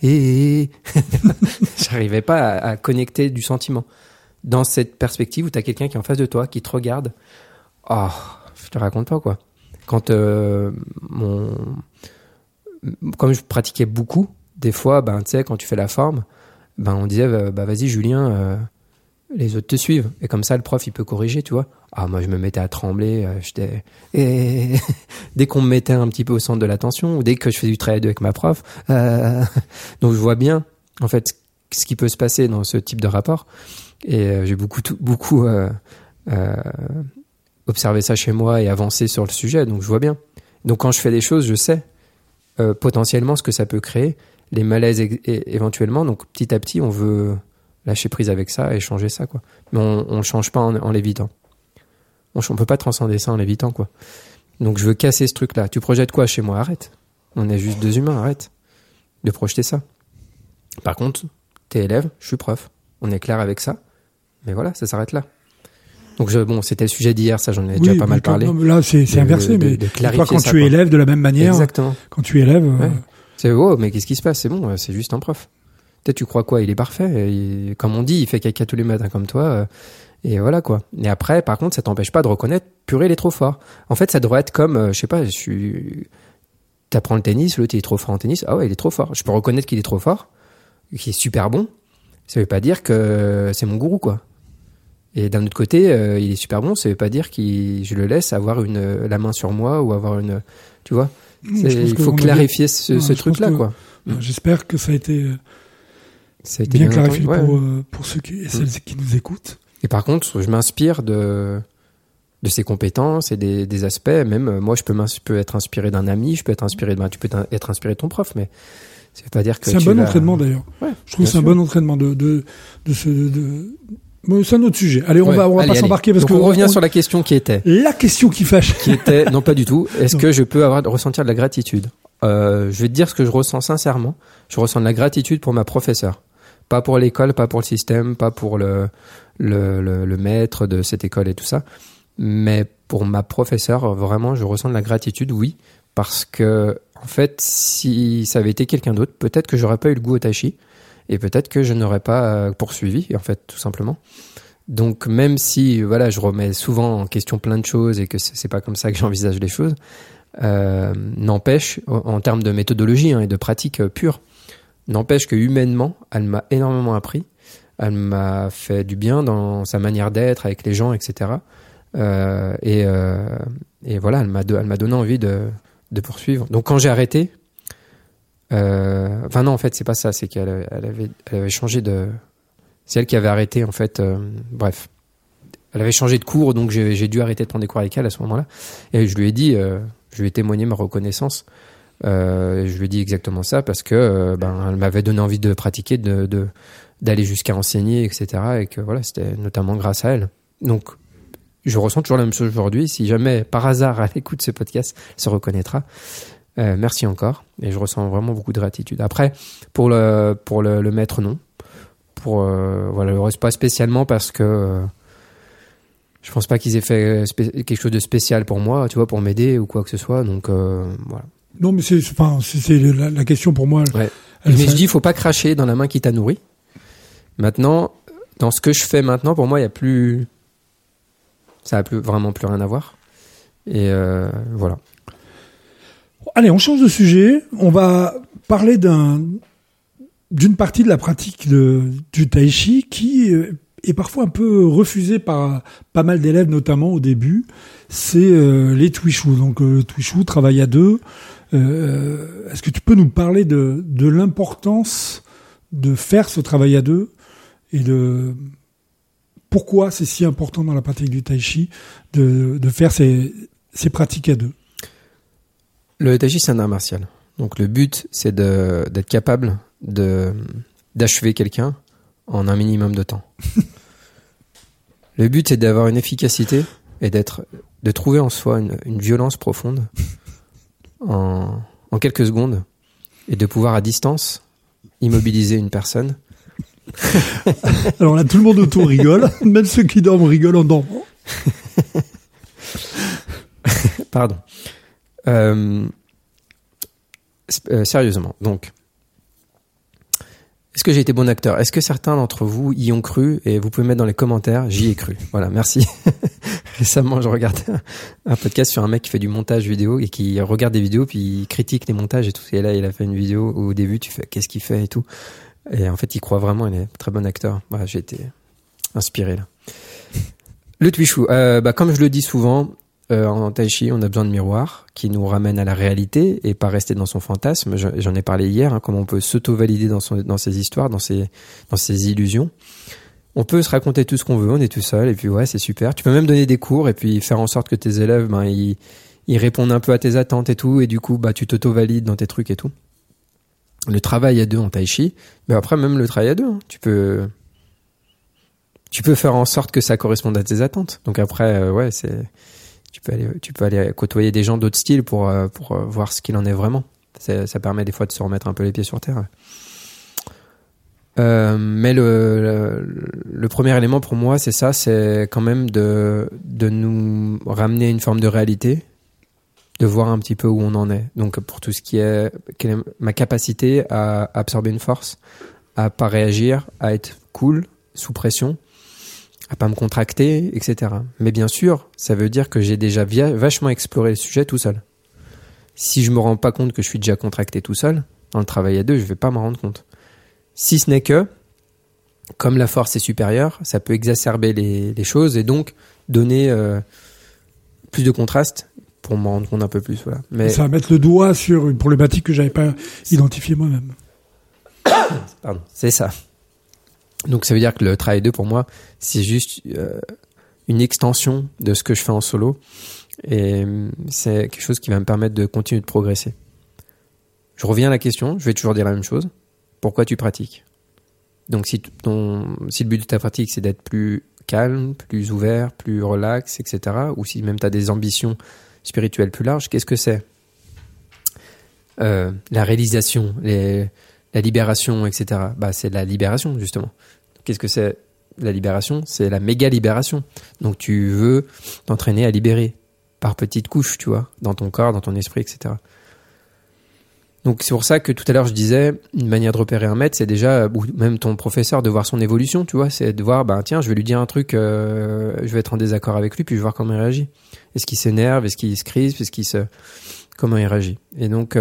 [SPEAKER 1] j'arrivais pas à connecter du sentiment. Dans cette perspective où t'as quelqu'un qui est en face de toi, qui te regarde, je te raconte pas, quoi. Quand comme je pratiquais beaucoup, des fois, tu sais, quand tu fais la forme, on disait, vas-y Julien, les autres te suivent. Et comme ça, le prof, il peut corriger, tu vois. Moi, je me mettais à trembler, dès qu'on me mettait un petit peu au centre de l'attention, ou dès que je faisais du travail avec ma prof. Donc, je vois bien, en fait, ce qui peut se passer dans ce type de rapport. Et j'ai beaucoup observé ça chez moi et avancé sur le sujet, donc je vois bien. Donc quand je fais des choses, je sais potentiellement ce que ça peut créer, les malaises éventuellement. Donc petit à petit, on veut lâcher prise avec ça et changer ça, quoi. Mais on le change pas en l'évitant. On peut pas transcender ça en l'évitant, quoi. Donc je veux casser ce truc-là. Tu projettes quoi chez moi? Arrête. On est juste deux humains, arrête de projeter ça. Par contre, t'es élève, je suis prof. On est clair avec ça. Mais voilà, ça s'arrête là. Donc c'était le sujet d'hier, ça j'en ai déjà pas mal parlé.
[SPEAKER 2] Là c'est inversé, mais toi quand tu es élève de la même manière.
[SPEAKER 1] Exactement.
[SPEAKER 2] Quand tu es élève.
[SPEAKER 1] C'est mais qu'est-ce qui se passe? C'est bon, c'est juste un prof. Peut-être tu crois quoi? Il est parfait. Comme on dit, il fait caca tous les matins comme toi. Et voilà, quoi. Et après, par contre, ça t'empêche pas de reconnaître, purée, il est trop fort. En fait, ça devrait être comme, je sais pas, t'apprends le tennis, l'autre il est trop fort en tennis. Ah ouais, il est trop fort. Je peux reconnaître qu'il est trop fort, qu'il est super bon. Ça veut pas dire que c'est mon gourou, quoi. Et d'un autre côté, il est super bon, ça veut pas dire que je le laisse avoir la main sur moi ou avoir une, tu vois. Il faut clarifier ce truc-là, quoi.
[SPEAKER 2] J'espère que ça a été bien clarifié pour ceux et celles qui nous écoutent.
[SPEAKER 1] Et par contre, je m'inspire de ses compétences et des aspects. Même moi, je peux être inspiré d'un ami, tu peux être inspiré de ton prof, mais ça veut pas dire que
[SPEAKER 2] c'est un bon entraînement d'ailleurs.
[SPEAKER 1] Ouais,
[SPEAKER 2] je trouve que c'est un bon entraînement c'est un autre sujet. Allez, on va pas s'embarquer parce
[SPEAKER 1] donc on revient sur la question qui était.
[SPEAKER 2] La question qui fâche.
[SPEAKER 1] Qui était, non pas du tout. Est-ce que je peux ressentir de la gratitude je vais te dire ce que je ressens sincèrement. Je ressens de la gratitude pour ma professeure. Pas pour l'école, pas pour le système, pas pour le maître de cette école et tout ça. Mais pour ma professeure, vraiment, je ressens de la gratitude, oui. Parce que, en fait, si ça avait été quelqu'un d'autre, peut-être que j'aurais pas eu le goût au tai chi. Et peut-être que je n'aurais pas poursuivi, en fait, tout simplement. Donc, même si, voilà, je remets souvent en question plein de choses et que c'est pas comme ça que j'envisage les choses, n'empêche, en termes de méthodologie et de pratique pure, n'empêche que humainement, elle m'a énormément appris. Elle m'a fait du bien dans sa manière d'être avec les gens, etc. Et voilà, elle m'a donné envie de poursuivre. Donc, quand j'ai arrêté, enfin non, en fait, c'est pas ça, c'est qu'elle avait changé de... C'est elle qui avait arrêté, en fait, bref. Elle avait changé de cours, donc j'ai dû arrêter de prendre des cours avec elle à ce moment-là. Et je lui ai dit, je lui ai témoigné ma reconnaissance. Je lui ai dit exactement ça parce que elle m'avait donné envie de pratiquer, d'aller jusqu'à enseigner, etc. Et que voilà, c'était notamment grâce à elle. Donc, je ressens toujours la même chose aujourd'hui. Si jamais, par hasard, elle écoute ce podcast, elle se reconnaîtra. Merci encore. Et je ressens vraiment beaucoup de gratitude. Après, pour le maître, non. Voilà, le reste pas spécialement parce que je pense pas qu'ils aient fait quelque chose de spécial pour moi, tu vois, pour m'aider ou quoi que ce soit. Donc, voilà.
[SPEAKER 2] Non, mais c'est la question pour moi.
[SPEAKER 1] Ouais. Mais je dis, il faut pas cracher dans la main qui t'a nourri. Maintenant, dans ce que je fais maintenant, pour moi, ça a vraiment plus rien à voir. Et voilà.
[SPEAKER 2] Allez, on change de sujet. On va parler d'une partie de la pratique du tai chi qui est parfois un peu refusée par pas mal d'élèves, notamment au début. C'est les Twishu. Donc, Twishu, travail à deux. Est-ce que tu peux nous parler de l'importance de faire ce travail à deux et de pourquoi c'est si important dans la pratique du tai chi de faire ces pratiques à deux?
[SPEAKER 1] Le tai chi, c'est un art martial. Donc le but, c'est d'être capable d'achever quelqu'un en un minimum de temps. Le but, c'est d'avoir une efficacité et de trouver en soi une violence profonde en quelques secondes et de pouvoir à distance immobiliser une personne.
[SPEAKER 2] Alors là, tout le monde autour rigole, même ceux qui dorment rigolent en dormant.
[SPEAKER 1] Pardon. Sérieusement, donc, est-ce que j'ai été bon acteur? Est-ce que certains d'entre vous y ont cru? Et vous pouvez mettre dans les commentaires, j'y ai cru. Voilà, merci. Récemment, je regardais un podcast sur un mec qui fait du montage vidéo et qui regarde des vidéos puis il critique les montages et tout. Et là, il a fait une vidéo où au début, tu fais qu'est-ce qu'il fait et tout. Et en fait, il croit vraiment, il est un très bon acteur. Voilà, j'ai été inspiré là. Le Twishu, comme je le dis souvent, en tai chi, on a besoin de miroirs qui nous ramènent à la réalité et pas rester dans son fantasme. J'en ai parlé hier, comment on peut s'auto-valider dans ses histoires, dans ses illusions. On peut se raconter tout ce qu'on veut, on est tout seul et puis ouais, c'est super. Tu peux même donner des cours et puis faire en sorte que tes élèves, ils répondent un peu à tes attentes et tout et du coup, tu t'auto-valides dans tes trucs et tout. Le travail à deux en tai chi, mais après même le travail à deux, hein, tu peux faire en sorte que ça corresponde à tes attentes. Donc après, tu peux aller côtoyer des gens d'autres styles pour voir ce qu'il en est vraiment. Ça permet des fois de se remettre un peu les pieds sur terre. Mais le premier élément pour moi, c'est ça, c'est quand même de nous ramener à une forme de réalité, de voir un petit peu où on en est. Donc pour tout ce qui est quelle est ma capacité à absorber une force, à pas réagir, à être cool sous pression, à pas me contracter, etc. Mais bien sûr, ça veut dire que j'ai déjà vachement exploré le sujet tout seul. Si je me rends pas compte que je suis déjà contracté tout seul, dans le travail à deux, je vais pas m'en rendre compte. Si ce n'est que, comme la force est supérieure, ça peut exacerber les choses et donc donner plus de contraste pour m'en rendre compte un peu plus. Voilà. Mais
[SPEAKER 2] ça va mettre le doigt sur une problématique que j'avais pas identifiée moi-même.
[SPEAKER 1] Pardon, c'est ça. Donc ça veut dire que le travail 2 pour moi, c'est juste une extension de ce que je fais en solo et c'est quelque chose qui va me permettre de continuer de progresser. Je reviens à la question, je vais toujours dire la même chose. Pourquoi tu pratiques? Donc si le but de ta pratique c'est d'être plus calme, plus ouvert, plus relax, etc. ou si même tu as des ambitions spirituelles plus larges, qu'est-ce que c'est? la réalisation, la libération, etc. Bah, c'est la libération, justement. Qu'est-ce que c'est la libération? C'est la méga libération. Donc, tu veux t'entraîner à libérer par petites couches, tu vois, dans ton corps, dans ton esprit, etc. Donc, c'est pour ça que tout à l'heure, je disais, une manière de repérer un maître, c'est déjà, ou même ton professeur, de voir son évolution, tu vois. C'est de voir, bah, tiens, je vais lui dire un truc, je vais être en désaccord avec lui, puis je vais voir comment il réagit. Est-ce qu'il s'énerve? Est-ce qu'il se crispe? Comment il réagit? Et donc,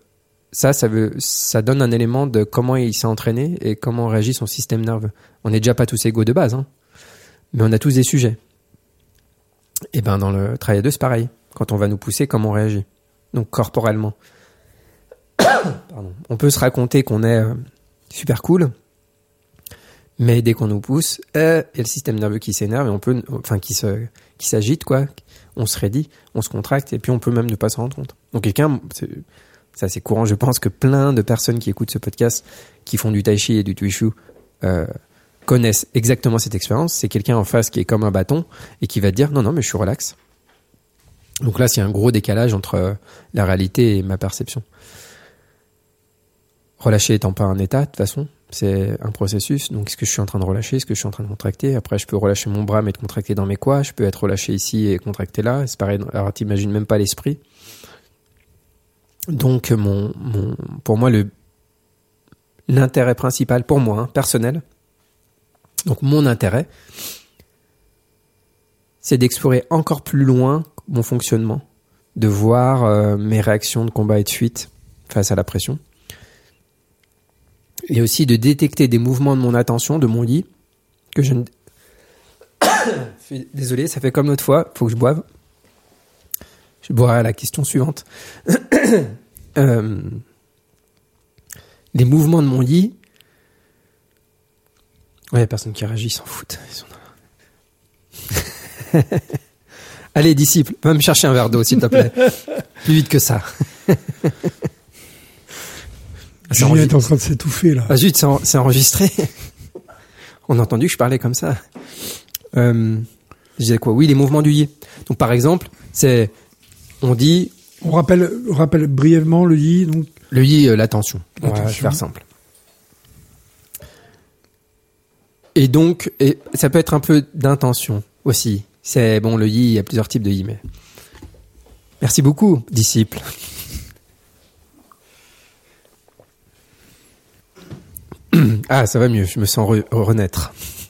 [SPEAKER 1] ça donne un élément de comment il s'est entraîné et comment réagit son système nerveux. On n'est déjà pas tous égaux de base, hein, mais on a tous des sujets. Et ben dans le travail à deux, c'est pareil. Quand on va nous pousser, comment on réagit? Donc corporellement. Pardon. On peut se raconter qu'on est super cool, mais dès qu'on nous pousse, il y a le système nerveux qui s'énerve et qui s'agite, quoi. On se raidit, on se contracte et puis on peut même ne pas se rendre compte. Donc c'est assez courant, je pense que plein de personnes qui écoutent ce podcast, qui font du tai chi et du tuishu, connaissent exactement cette expérience. C'est quelqu'un en face qui est comme un bâton et qui va te dire non, mais je suis relax. Donc là, c'est un gros décalage entre la réalité et ma perception. Relâcher étant pas un état, de toute façon, c'est un processus. Donc, est-ce que je suis en train de relâcher? Est-ce que je suis en train de contracter? Après, je peux relâcher mon bras mais de contracter dans mes quads. Je peux être relâché ici et contracter là. C'est pareil. Alors, t'imagines même pas l'esprit. Donc, pour moi, l'intérêt principal, pour moi, hein, personnel, donc mon intérêt, c'est d'explorer encore plus loin mon fonctionnement, de voir mes réactions de combat et de fuite face à la pression, et aussi de détecter des mouvements de mon attention, de mon lit, que je ne... Désolé, ça fait comme l'autre fois, faut que je boive. Je boirai à la question suivante. Les mouvements de mon lit. Ouais, y a personne qui réagit, ils s'en foutent. Ils sont Allez, disciple, va me chercher un verre d'eau, s'il te plaît. Plus vite que ça.
[SPEAKER 2] Julien est en train de s'étouffer, là.
[SPEAKER 1] Ah zut, c'est enregistré. On a entendu que je parlais comme ça. Je disais quoi? Oui, les mouvements du yi. Donc, par exemple, on dit...
[SPEAKER 2] On rappelle brièvement le yi, donc.
[SPEAKER 1] Le yi, l'attention. On va faire simple. Et donc, ça peut être un peu d'intention aussi. C'est bon, le yi, il y a plusieurs types de yi, mais... Merci beaucoup, disciple. Ah, ça va mieux, je me sens renaître.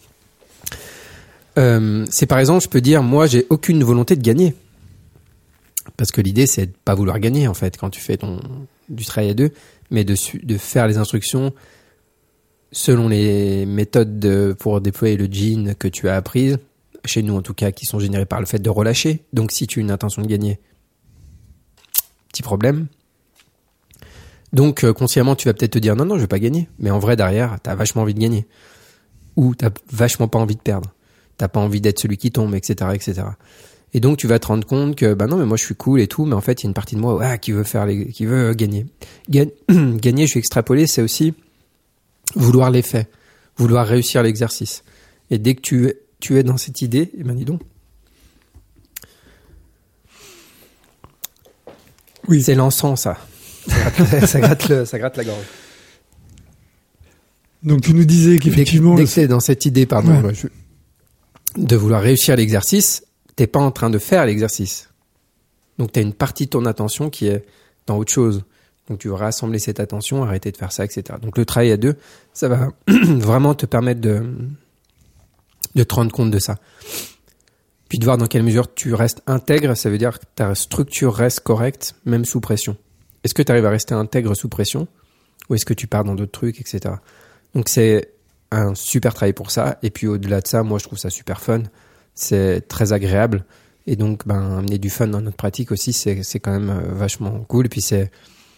[SPEAKER 1] C'est par exemple, je peux dire, moi, j'ai aucune volonté de gagner. Parce que l'idée, c'est de pas vouloir gagner, en fait, quand tu fais du travail à deux, mais de faire les instructions selon les méthodes pour déployer le jin que tu as apprises, chez nous en tout cas, qui sont générées par le fait de relâcher. Donc, si tu as une intention de gagner, petit problème. Donc, consciemment, tu vas peut-être te dire, non, je vais pas gagner. Mais en vrai, derrière, t'as vachement envie de gagner. Ou t'as vachement pas envie de perdre. T'as pas envie d'être celui qui tombe, etc., etc. Et donc, tu vas te rendre compte que, non, mais moi, je suis cool et tout, mais en fait, il y a une partie de moi, qui veut gagner. Gagner, je suis extrapolé, c'est aussi vouloir l'effet, vouloir réussir l'exercice. Et dès que tu es dans cette idée, dis donc. Oui. C'est l'encens, ça. Ça gratte la gorge.
[SPEAKER 2] Donc, tu nous disais qu'effectivement...
[SPEAKER 1] Dès que t'es dans cette idée, de vouloir réussir l'exercice, t'es pas en train de faire l'exercice. Donc, t'as une partie de ton attention qui est dans autre chose. Donc, tu vas rassembler cette attention, arrêter de faire ça, etc. Donc, le travail à deux, ça va vraiment te permettre de te rendre compte de ça. Puis de voir dans quelle mesure tu restes intègre, ça veut dire que ta structure reste correcte, même sous pression. Est-ce que tu arrives à rester intègre sous pression? Ou est-ce que tu pars dans d'autres trucs, etc. Donc, c'est un super travail pour ça. Et puis, au-delà de ça, moi, je trouve ça super fun. C'est très agréable. Et donc, amener du fun dans notre pratique aussi, c'est quand même vachement cool. Et puis, c'est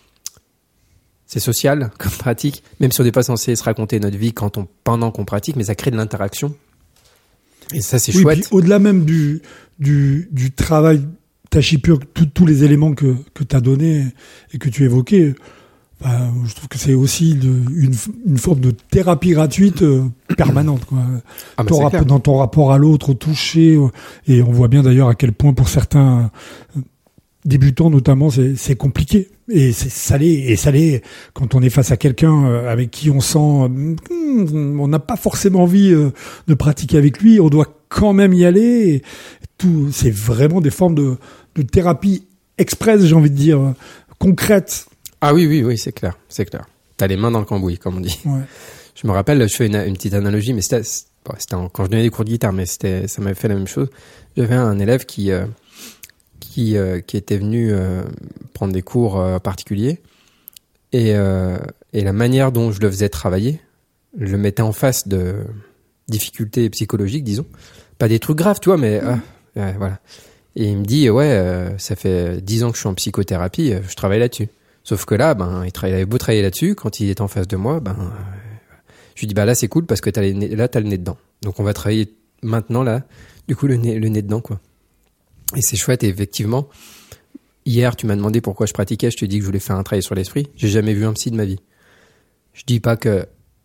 [SPEAKER 1] social comme pratique. Même si on n'est pas censé se raconter notre vie pendant qu'on pratique, mais ça crée de l'interaction. Et ça, c'est chouette.
[SPEAKER 2] Puis au-delà même du travail tai chi pur, tous les éléments que tu as donnés et que tu évoquais, je trouve que c'est aussi une forme de thérapie gratuite permanente, quoi. Dans ton rapport à l'autre, au toucher, et on voit bien d'ailleurs à quel point pour certains débutants notamment c'est compliqué. Et c'est salé quand on est face à quelqu'un avec qui on sent on n'a pas forcément envie de pratiquer avec lui, on doit quand même y aller. Et tout, c'est vraiment des formes de thérapie express, j'ai envie de dire, concrète.
[SPEAKER 1] Ah oui, c'est clair. T'as les mains dans le cambouis, comme on dit.
[SPEAKER 2] Ouais.
[SPEAKER 1] Je me rappelle, je fais une petite analogie, mais c'était quand je donnais des cours de guitare, mais ça m'avait fait la même chose. J'avais un élève qui était venu prendre des cours particuliers et la manière dont je le faisais travailler, je le mettais en face de difficultés psychologiques, disons. Pas des trucs graves, tu vois, mais voilà. Et il me dit, ça fait 10 ans que je suis en psychothérapie, je travaille là-dessus. Sauf que là, il avait beau travailler là-dessus, quand il est en face de moi, je lui dis, là, c'est cool parce que t'as le nez dedans. Donc, on va travailler maintenant, là, du coup, le nez dedans, quoi. Et c'est chouette, et effectivement, hier, tu m'as demandé pourquoi je pratiquais, je te dis que je voulais faire un travail sur l'esprit. J'ai jamais vu un psy de ma vie. Je dis pas que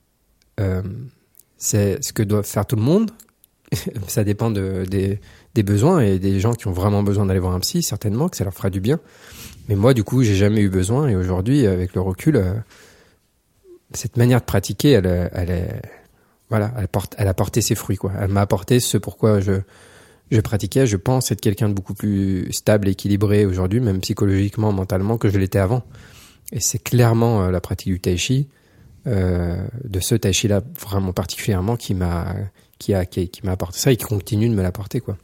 [SPEAKER 1] c'est ce que doit faire tout le monde. Ça dépend des besoins, et des gens qui ont vraiment besoin d'aller voir un psy, certainement, que ça leur fera du bien. Mais moi, du coup, j'ai jamais eu besoin, et aujourd'hui, avec le recul, cette manière de pratiquer, elle a porté ses fruits, quoi. Elle m'a apporté ce pourquoi je pratiquais. Je pense être quelqu'un de beaucoup plus stable, équilibré aujourd'hui, même psychologiquement, mentalement, que je l'étais avant. Et c'est clairement la pratique du tai chi, de ce tai chi là vraiment particulièrement, qui m'a apporté ça et qui continue de me l'apporter, quoi.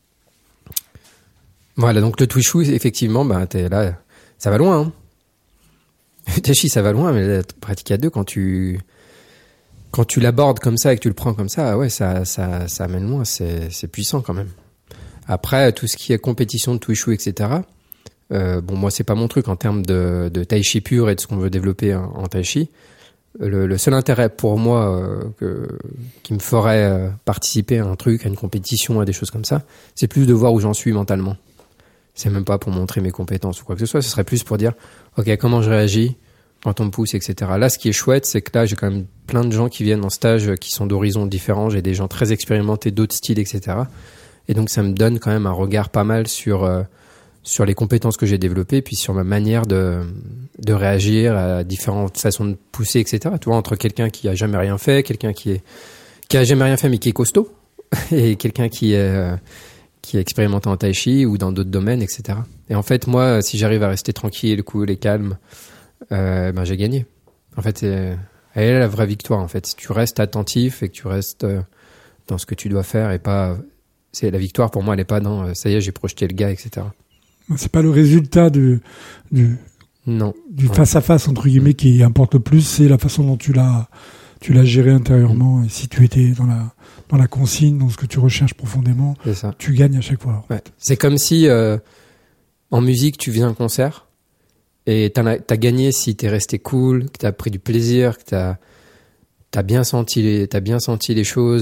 [SPEAKER 1] Voilà, donc le Twishu, effectivement, t'es là, ça va loin, hein. Le tai chi, ça va loin, mais la pratique à deux, quand tu l'abordes comme ça et que tu le prends comme ça, ça amène loin, c'est puissant quand même. Après, tout ce qui est compétition de Twishu, etc., moi, c'est pas mon truc en termes de tai chi pur et de ce qu'on veut développer en tai chi. Le seul intérêt pour moi qui me ferait participer à un truc, à une compétition, à des choses comme ça, c'est plus de voir où j'en suis mentalement. C'est même pas pour montrer mes compétences ou quoi que ce soit, ce serait plus pour dire, ok, comment je réagis quand on me pousse, etc. Là, ce qui est chouette, c'est que là, j'ai quand même plein de gens qui viennent en stage qui sont d'horizons différents. J'ai des gens très expérimentés, d'autres styles, etc. Et donc, ça me donne quand même un regard pas mal sur les compétences que j'ai développées, puis sur ma manière de réagir à différentes façons de pousser, etc. Tu vois, entre quelqu'un qui a jamais rien fait, quelqu'un qui a jamais rien fait mais qui est costaud, et quelqu'un qui est expérimenté en tai chi ou dans d'autres domaines, etc. Et en fait, moi, si j'arrive à rester tranquille, cool et calme, j'ai gagné. En fait, elle est la vraie victoire, en fait. Si tu restes attentif et que tu restes dans ce que tu dois faire, et pas, c'est la victoire pour moi, elle est pas dans ça y est, j'ai projeté le gars, etc.
[SPEAKER 2] C'est pas le résultat du face à face entre guillemets qui importe le plus, c'est la façon dont tu l'as géré intérieurement. Et si tu étais dans la consigne, dans ce que tu recherches profondément, tu gagnes à chaque fois.
[SPEAKER 1] Ouais. C'est comme si en musique tu viens à un concert et t'as gagné si t'es resté cool, que t'as pris du plaisir, que t'as bien senti les choses,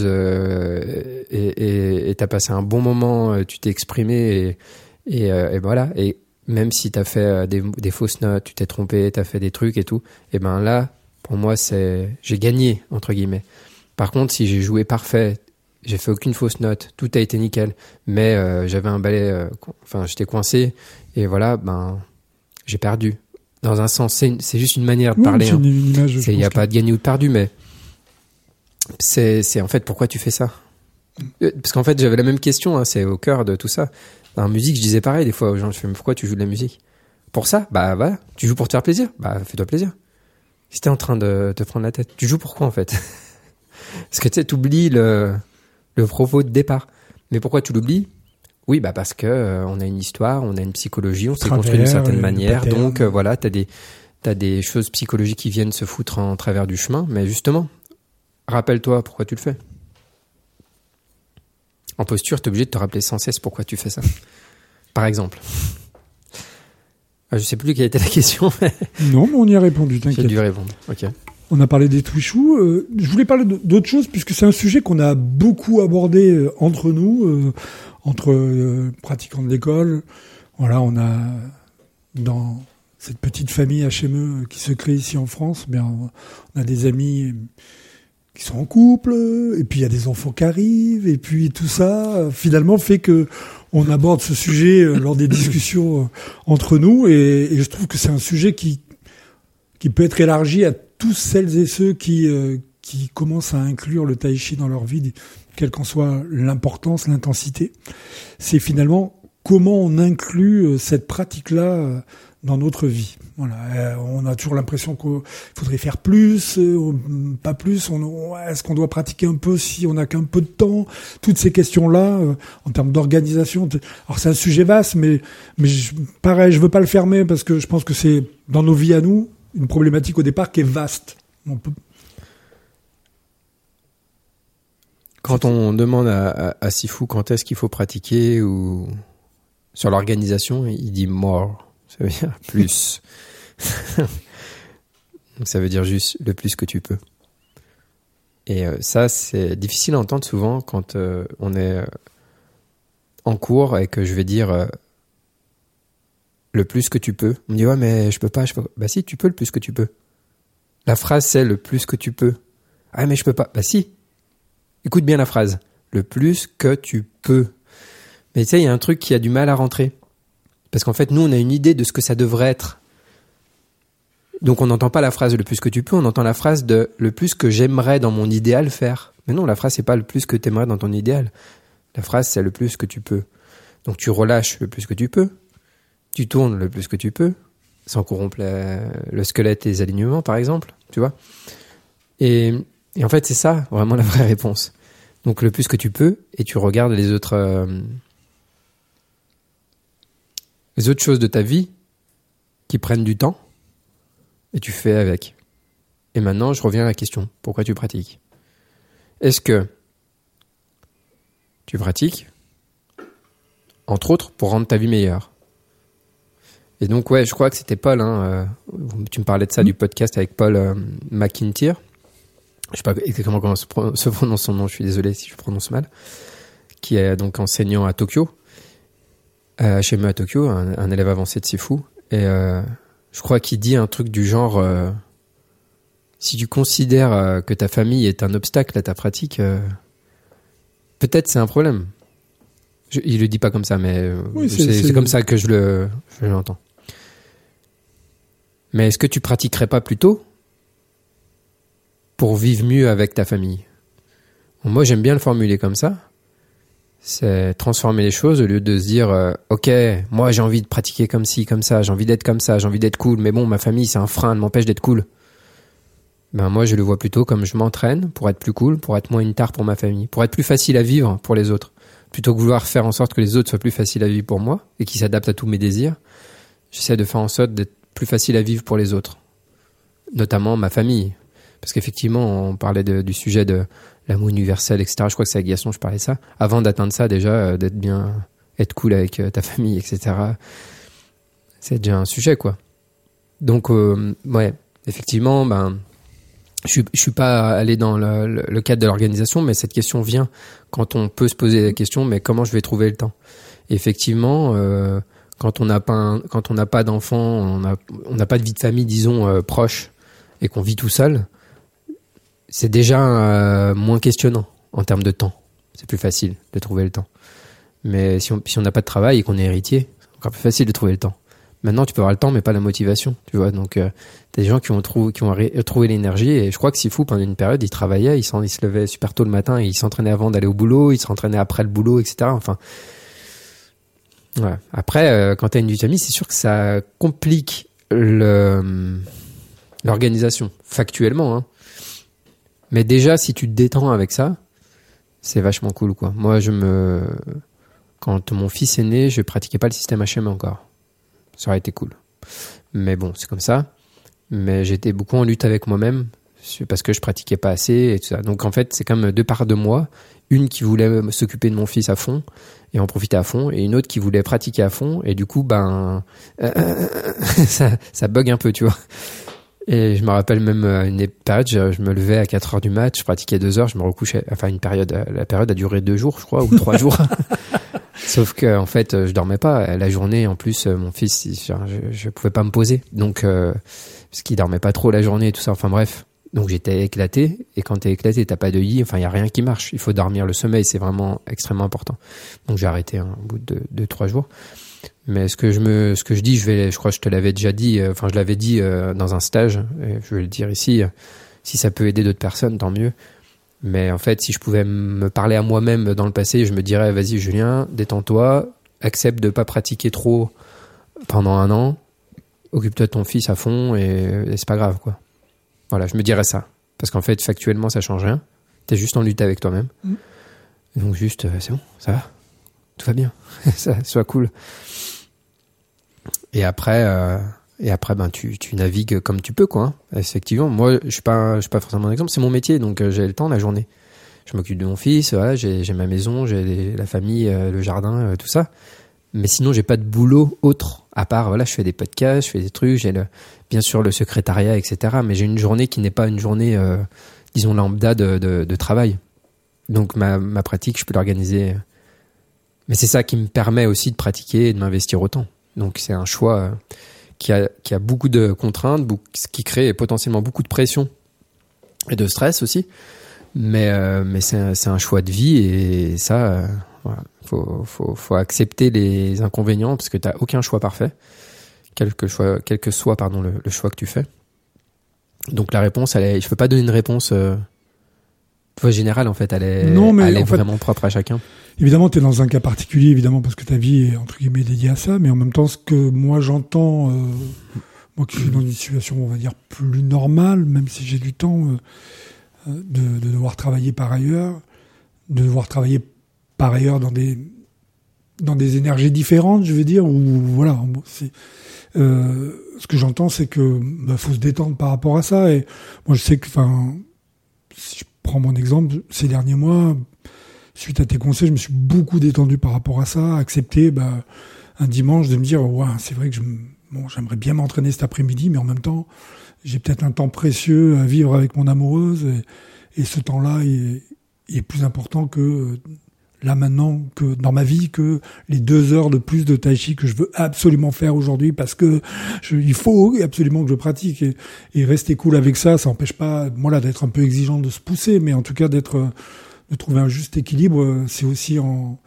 [SPEAKER 1] et t'as passé un bon moment, tu t'es exprimé, et voilà. Et même si t'as fait des fausses notes, tu t'es trompé, t'as fait des trucs et tout, et là, pour moi, j'ai gagné, entre guillemets. Par contre, si j'ai joué parfait, j'ai fait aucune fausse note, tout a été nickel, mais j'avais un balai, j'étais coincé, et voilà, j'ai perdu. Dans un sens, c'est juste une manière de parler.
[SPEAKER 2] Une image,
[SPEAKER 1] il n'y a pas de gagné ou de perdu, mais c'est en fait pourquoi tu fais ça. Parce qu'en fait, j'avais la même question, hein, c'est au cœur de tout ça. Dans la musique, je disais pareil des fois aux gens, je fais, mais pourquoi tu joues de la musique? Pour ça? Voilà. Tu joues pour te faire plaisir? Fais-toi plaisir. Si t'es en train de te prendre la tête, tu joues pourquoi en fait? Parce que tu sais, t'oublies le propos de départ. Mais pourquoi tu l'oublies? Oui, parce que on a une histoire, on a une psychologie, on s'est construit d'une certaine manière. Donc voilà, t'as des choses psychologiques qui viennent se foutre en travers du chemin. Mais justement, rappelle-toi pourquoi tu le fais. En posture, t'es obligé de te rappeler sans cesse pourquoi tu fais ça. Par exemple. Je sais plus quelle était la question.
[SPEAKER 2] Non, mais on y a répondu, t'inquiète.
[SPEAKER 1] J'ai dû répondre, ok.
[SPEAKER 2] On a parlé des Twishu. Je voulais parler d'autre chose, puisque c'est un sujet qu'on a beaucoup abordé entre nous, entre pratiquants de l'école. Voilà, on a, dans cette petite famille HME qui se crée ici en France, on a des amis sont en couple, et puis il y a des enfants qui arrivent, et puis tout ça, finalement, fait que on aborde ce sujet lors des discussions entre nous, et je trouve que c'est un sujet qui peut être élargi à tous celles et ceux qui commencent à inclure le tai chi dans leur vie, quelle qu'en soit l'importance, l'intensité. C'est finalement comment on inclut cette pratique-là dans notre vie. Voilà, on a toujours l'impression qu'il faudrait faire plus, pas plus. Est-ce qu'on doit pratiquer un peu si on n'a qu'un peu de temps? Toutes ces questions-là, en termes d'organisation. Alors c'est un sujet vaste, mais pareil, je veux pas le fermer parce que je pense que c'est dans nos vies à nous une problématique au départ qui est vaste.
[SPEAKER 1] Quand on demande à Sifu quand est-ce qu'il faut pratiquer ou sur l'organisation, il dit more. Ça veut dire plus. Donc ça veut dire juste le plus que tu peux. Et ça, c'est difficile à entendre souvent quand on est en cours et que je vais dire le plus que tu peux. On me dit ouais mais je peux pas. Bah si, tu peux le plus que tu peux. La phrase c'est le plus que tu peux. Ah mais je peux pas. Bah si. Écoute bien la phrase. Le plus que tu peux. Mais tu sais, il y a un truc qui a du mal à rentrer. Parce qu'en fait, nous, on a une idée de ce que ça devrait être. Donc, on n'entend pas la phrase « le plus que tu peux », on entend la phrase de « le plus que j'aimerais dans mon idéal faire ». Mais non, la phrase, c'est pas « le plus que tu aimerais dans ton idéal ». La phrase, c'est « le plus que tu peux ». Donc, tu relâches le plus que tu peux. Tu tournes le plus que tu peux, sans corrompre le squelette et les alignements, par exemple. Tu vois ? Et en fait, c'est ça, vraiment, la vraie réponse. Donc, le plus que tu peux, et tu regardes les autres choses de ta vie qui prennent du temps et tu fais avec. Et maintenant, je reviens à la question. Pourquoi tu pratiques ? Est-ce que tu pratiques, entre autres, pour rendre ta vie meilleure ? Et donc, ouais, je crois que c'était Paul. Tu me parlais de ça, du podcast avec Paul McIntyre. Je sais pas exactement comment se prononce son nom. Je suis désolé si je prononce mal. Qui est donc enseignant à Tokyo. Chez moi à Tokyo, un élève avancé de Sifu, et je crois qu'il dit un truc du genre si tu considères que ta famille est un obstacle à ta pratique, peut-être c'est un problème. Il le dit pas comme ça, mais oui, c'est comme ça que je l'entends. Mais est-ce que tu pratiquerais pas plutôt pour vivre mieux avec ta famille ? Bon, moi, j'aime bien le formuler comme ça. C'est transformer les choses au lieu de se dire ok, moi j'ai envie de pratiquer comme ci, comme ça, j'ai envie d'être comme ça, j'ai envie d'être cool, mais bon, ma famille c'est un frein, elle m'empêche d'être cool. Ben moi je le vois plutôt comme je m'entraîne pour être plus cool, pour être moins une tare pour ma famille, pour être plus facile à vivre pour les autres. Plutôt que vouloir faire en sorte que les autres soient plus faciles à vivre pour moi et qu'ils s'adaptent à tous mes désirs, j'essaie de faire en sorte d'être plus facile à vivre pour les autres, notamment ma famille. Parce qu'effectivement, on parlait du sujet de l'amour universel, etc. Je crois que c'est à Gaston, je parlais ça. Avant d'atteindre ça, déjà, être cool avec ta famille, etc. C'est déjà un sujet, quoi. Donc, ouais, effectivement, je suis pas allé dans le cadre de l'organisation, mais cette question vient quand on peut se poser la question, mais comment je vais trouver le temps ? Et effectivement, quand on n'a pas d'enfants, on n'a pas de vie de famille, disons, proche, et qu'on vit tout seul, c'est déjà moins questionnant en termes de temps. C'est plus facile de trouver le temps. Mais si on n'a pas de travail et qu'on est héritier, c'est encore plus facile de trouver le temps. Maintenant, tu peux avoir le temps, mais pas la motivation, tu vois. Donc, t'as des gens qui ont trouvé l'énergie. Et je crois que Sifu, pendant une période, il travaillait, il se levait super tôt le matin, et il s'entraînait avant d'aller au boulot, il s'entraînait après le boulot, etc. Enfin, ouais. Après, quand t'as une vie de famille, c'est sûr que ça complique l'organisation, factuellement, hein. Mais déjà, si tu te détends avec ça, c'est vachement cool, quoi. Moi, quand mon fils est né, je pratiquais pas le système HM encore. Ça aurait été cool. Mais bon, c'est comme ça. Mais j'étais beaucoup en lutte avec moi-même parce que je pratiquais pas assez et tout ça. Donc en fait, c'est comme deux parts de moi. Une qui voulait s'occuper de mon fils à fond et en profiter à fond, et une autre qui voulait pratiquer à fond. Et du coup, ça bug un peu, tu vois. Et je me rappelle même une période, je me levais à 4h du mat, je pratiquais 2 heures, je me recouchais. Enfin, la période a duré 2 jours, je crois, ou 3 jours. Sauf que, en fait, je dormais pas. La journée, en plus, mon fils, je pouvais pas me poser. Donc, parce qu'il dormait pas trop la journée et tout ça. Enfin, bref. Donc j'étais éclaté, et quand t'es éclaté, t'as pas de lit, enfin il y a rien qui marche. Il faut dormir, le sommeil, c'est vraiment extrêmement important. Donc j'ai arrêté au bout de 3 jours. Mais ce que je dis, je crois que je te l'avais déjà dit, je l'avais dit dans un stage, et je vais le dire ici, si ça peut aider d'autres personnes, tant mieux. Mais en fait, si je pouvais me parler à moi-même dans le passé, je me dirais, vas-y Julien, détends-toi, accepte de pas pratiquer trop pendant 1 an, occupe-toi de ton fils à fond, et c'est pas grave, quoi. Voilà, je me dirais ça. Parce qu'en fait, factuellement, ça change rien. T'es juste en lutte avec toi-même. Et donc juste, c'est bon, ça va. Tout va bien. Ça soit cool. Et après, tu navigues comme tu peux, quoi. Hein. Effectivement, moi, je suis pas forcément un exemple. C'est mon métier, donc j'ai le temps la journée. Je m'occupe de mon fils, voilà, j'ai ma maison, j'ai la famille, le jardin, tout ça. Mais sinon, j'ai pas de boulot autre. À part, voilà, je fais des podcasts, je fais des trucs, bien sûr le secrétariat, etc. Mais j'ai une journée qui n'est pas une journée, disons, lambda de travail. Donc ma pratique, je peux l'organiser. Mais c'est ça qui me permet aussi de pratiquer et de m'investir autant. Donc c'est un choix qui a beaucoup de contraintes, qui crée potentiellement beaucoup de pression et de stress aussi. Mais c'est un choix de vie, et ça, voilà, faut accepter les inconvénients, parce que t'as aucun choix parfait, quel que soit le choix que tu fais. Donc la réponse, je peux pas donner une réponse générale, en fait, elle est vraiment propre à chacun.
[SPEAKER 2] Évidemment, tu es dans un cas particulier, évidemment, parce que ta vie est, entre guillemets, dédiée à ça, mais en même temps, ce que moi j'entends, moi qui suis dans une situation, on va dire, plus normale, même si j'ai du temps, de devoir travailler par ailleurs, dans des énergies différentes, je veux dire, ou voilà, ce que j'entends, c'est que faut se détendre par rapport à ça. Et moi, je sais que, si je prends mon exemple, ces derniers mois, suite à tes conseils, je me suis beaucoup détendu par rapport à ça, accepter un dimanche de me dire, ouais, c'est vrai que j'aimerais bien m'entraîner cet après-midi, mais en même temps, j'ai peut-être un temps précieux à vivre avec mon amoureuse, et ce temps-là est plus important que là maintenant, que dans ma vie, que les 2 heures de plus de tai chi que je veux absolument faire aujourd'hui, parce que il faut absolument que je pratique, et rester cool avec ça empêche pas, moi là, d'être un peu exigeant, de se pousser, mais en tout cas de trouver un juste équilibre. C'est aussi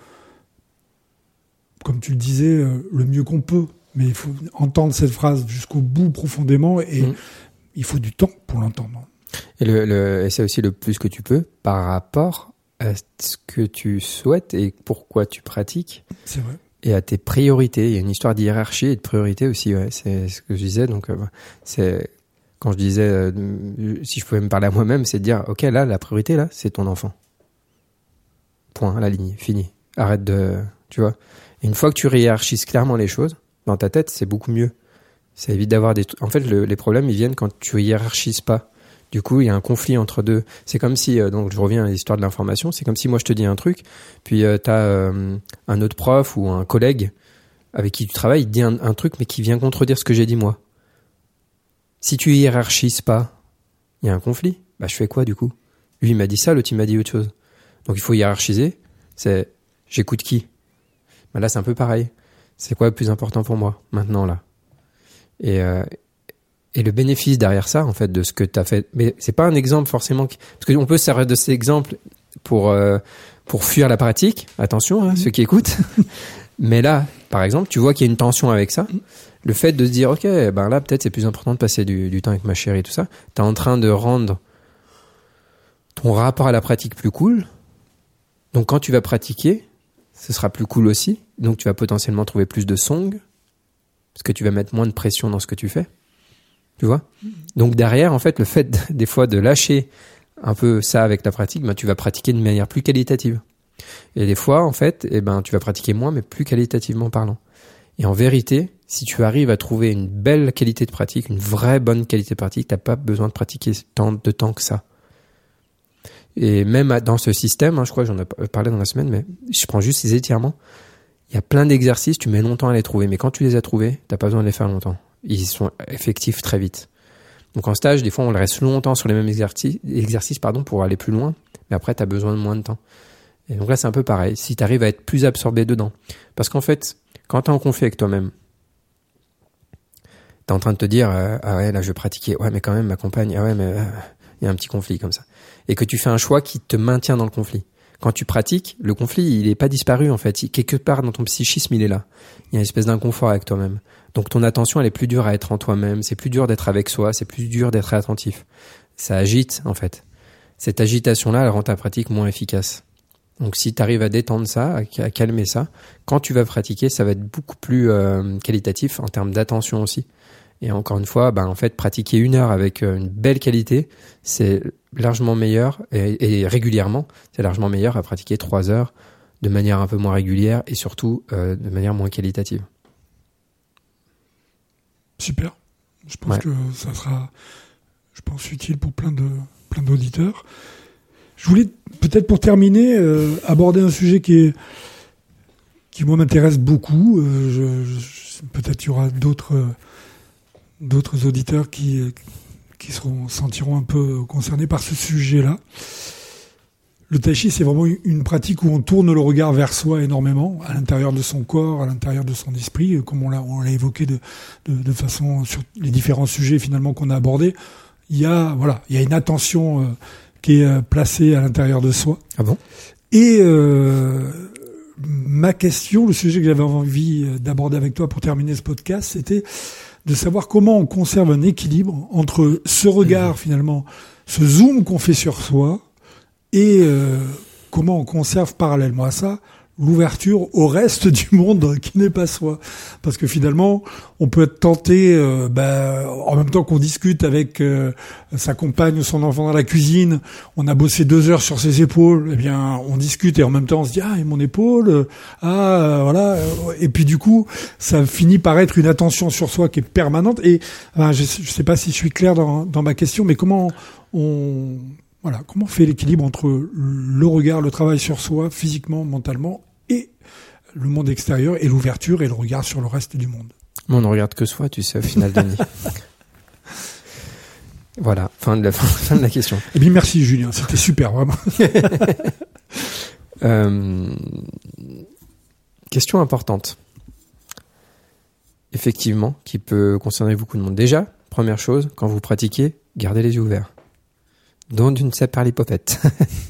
[SPEAKER 2] comme tu le disais, le mieux qu'on peut. Mais il faut entendre cette phrase jusqu'au bout profondément, et il faut du temps pour l'entendre.
[SPEAKER 1] Et c'est aussi le plus que tu peux par rapport à ce que tu souhaites et pourquoi tu pratiques.
[SPEAKER 2] C'est vrai.
[SPEAKER 1] Et à tes priorités. Il y a une histoire de hiérarchie et de priorité aussi. Ouais. C'est ce que je disais. Donc, c'est quand je disais, si je pouvais me parler à moi-même, c'est de dire, ok, là, la priorité, là, c'est ton enfant. Point, la ligne, fini. Arrête tu vois. Et une fois que tu hiérarchises clairement les choses, dans ta tête, c'est beaucoup mieux. Ça évite d'avoir en fait, les problèmes, ils viennent quand tu hiérarchises pas. Du coup, il y a un conflit entre deux. C'est comme si, donc je reviens à l'histoire de l'information, c'est comme si moi je te dis un truc, puis t'as un autre prof ou un collègue avec qui tu travailles, il te dit un truc, mais qui vient contredire ce que j'ai dit moi. Si tu hiérarchises pas, il y a un conflit. Je fais quoi du coup ? Lui, il m'a dit ça, l'autre, il m'a dit autre chose. Donc il faut hiérarchiser. C'est j'écoute qui ? Là, c'est un peu pareil. C'est quoi le plus important pour moi, maintenant, là ? Et le bénéfice derrière ça, en fait, de ce que tu as fait. Mais c'est pas un exemple forcément. Parce qu'on peut se servir de cet exemple pour fuir la pratique. Attention, ceux qui écoutent. Mais là, par exemple, tu vois qu'il y a une tension avec ça. Le fait de se dire, ok, là, peut-être c'est plus important de passer du temps avec ma chérie et tout ça. T'es en train de rendre ton rapport à la pratique plus cool. Donc, quand tu vas pratiquer, ce sera plus cool aussi. Donc, tu vas potentiellement trouver plus de song. Parce que tu vas mettre moins de pression dans ce que tu fais. Tu vois ? Donc, derrière, en fait, le fait des fois de lâcher un peu ça avec la pratique, tu vas pratiquer de manière plus qualitative. Et des fois, en fait, tu vas pratiquer moins, mais plus qualitativement parlant. Et en vérité, si tu arrives à trouver une belle qualité de pratique, une vraie bonne qualité de pratique, t'as pas besoin de pratiquer tant de temps que ça. Et même dans ce système, je crois que j'en ai parlé dans la semaine, mais je prends juste ces étirements. Il y a plein d'exercices, tu mets longtemps à les trouver, mais quand tu les as trouvés, t'as pas besoin de les faire longtemps. Ils sont effectifs très vite. Donc en stage, des fois, on reste longtemps sur les mêmes exercices pour aller plus loin, mais après, t'as besoin de moins de temps. Et donc là, c'est un peu pareil. Si t'arrives à être plus absorbé dedans. Parce qu'en fait, quand t'es en conflit avec toi-même, t'es en train de te dire, ah ouais, là, je vais pratiquer. Ouais, mais quand même, ma compagne, ah ouais, mais il y a un petit conflit comme ça. Et que tu fais un choix qui te maintient dans le conflit. Quand tu pratiques, le conflit, il est pas disparu en fait. Quelque part dans ton psychisme, il est là. Il y a une espèce d'inconfort avec toi-même. Donc ton attention, elle est plus dure à être en toi-même. C'est plus dur d'être avec soi. C'est plus dur d'être attentif. Ça agite en fait. Cette agitation-là, elle rend ta pratique moins efficace. Donc si tu arrives à détendre ça, à calmer ça, quand tu vas pratiquer, ça va être beaucoup plus qualitatif en termes d'attention aussi. Et encore une fois, en fait, pratiquer 1 heure avec une belle qualité, c'est largement meilleur, et régulièrement, c'est largement meilleur à pratiquer 3 heures de manière un peu moins régulière et surtout de manière moins qualitative.
[SPEAKER 2] Super. Je pense que ça sera, utile pour plein d'auditeurs. Je voulais peut-être pour terminer aborder un sujet qui moi m'intéresse beaucoup. Peut-être il y aura d'autres auditeurs qui sentiront un peu concernés par ce sujet-là. Le tai chi, c'est vraiment une pratique où on tourne le regard vers soi énormément, à l'intérieur de son corps, à l'intérieur de son esprit, comme on l'a évoqué de façon sur les différents sujets finalement qu'on a abordés. Il y a une attention qui est placée à l'intérieur de soi.
[SPEAKER 1] Ah bon?
[SPEAKER 2] Et ma question, le sujet que j'avais envie d'aborder avec toi pour terminer ce podcast, c'était de savoir comment on conserve un équilibre entre ce regard finalement, ce zoom qu'on fait sur soi, et comment on conserve parallèlement à ça l'ouverture au reste du monde qui n'est pas soi. Parce que finalement, on peut être tenté, en même temps qu'on discute avec sa compagne ou son enfant dans la cuisine, on a bossé 2 heures sur ses épaules, eh bien, on discute et en même temps on se dit, et mon épaule, voilà. Et puis du coup, ça finit par être une attention sur soi qui est permanente. Et je sais pas si je suis clair dans ma question, mais comment on fait l'équilibre entre le regard, le travail sur soi, physiquement, mentalement, et le monde extérieur, et l'ouverture et le regard sur le reste du monde.
[SPEAKER 1] On ne regarde que soi, tu sais, au final, Denis. Voilà, fin de la question.
[SPEAKER 2] Eh bien, merci Julien, c'était super, vraiment.
[SPEAKER 1] Question importante. Effectivement, qui peut concerner beaucoup de monde. Déjà, première chose, quand vous pratiquez, gardez les yeux ouverts. Dont d'une sais par l'hypopète.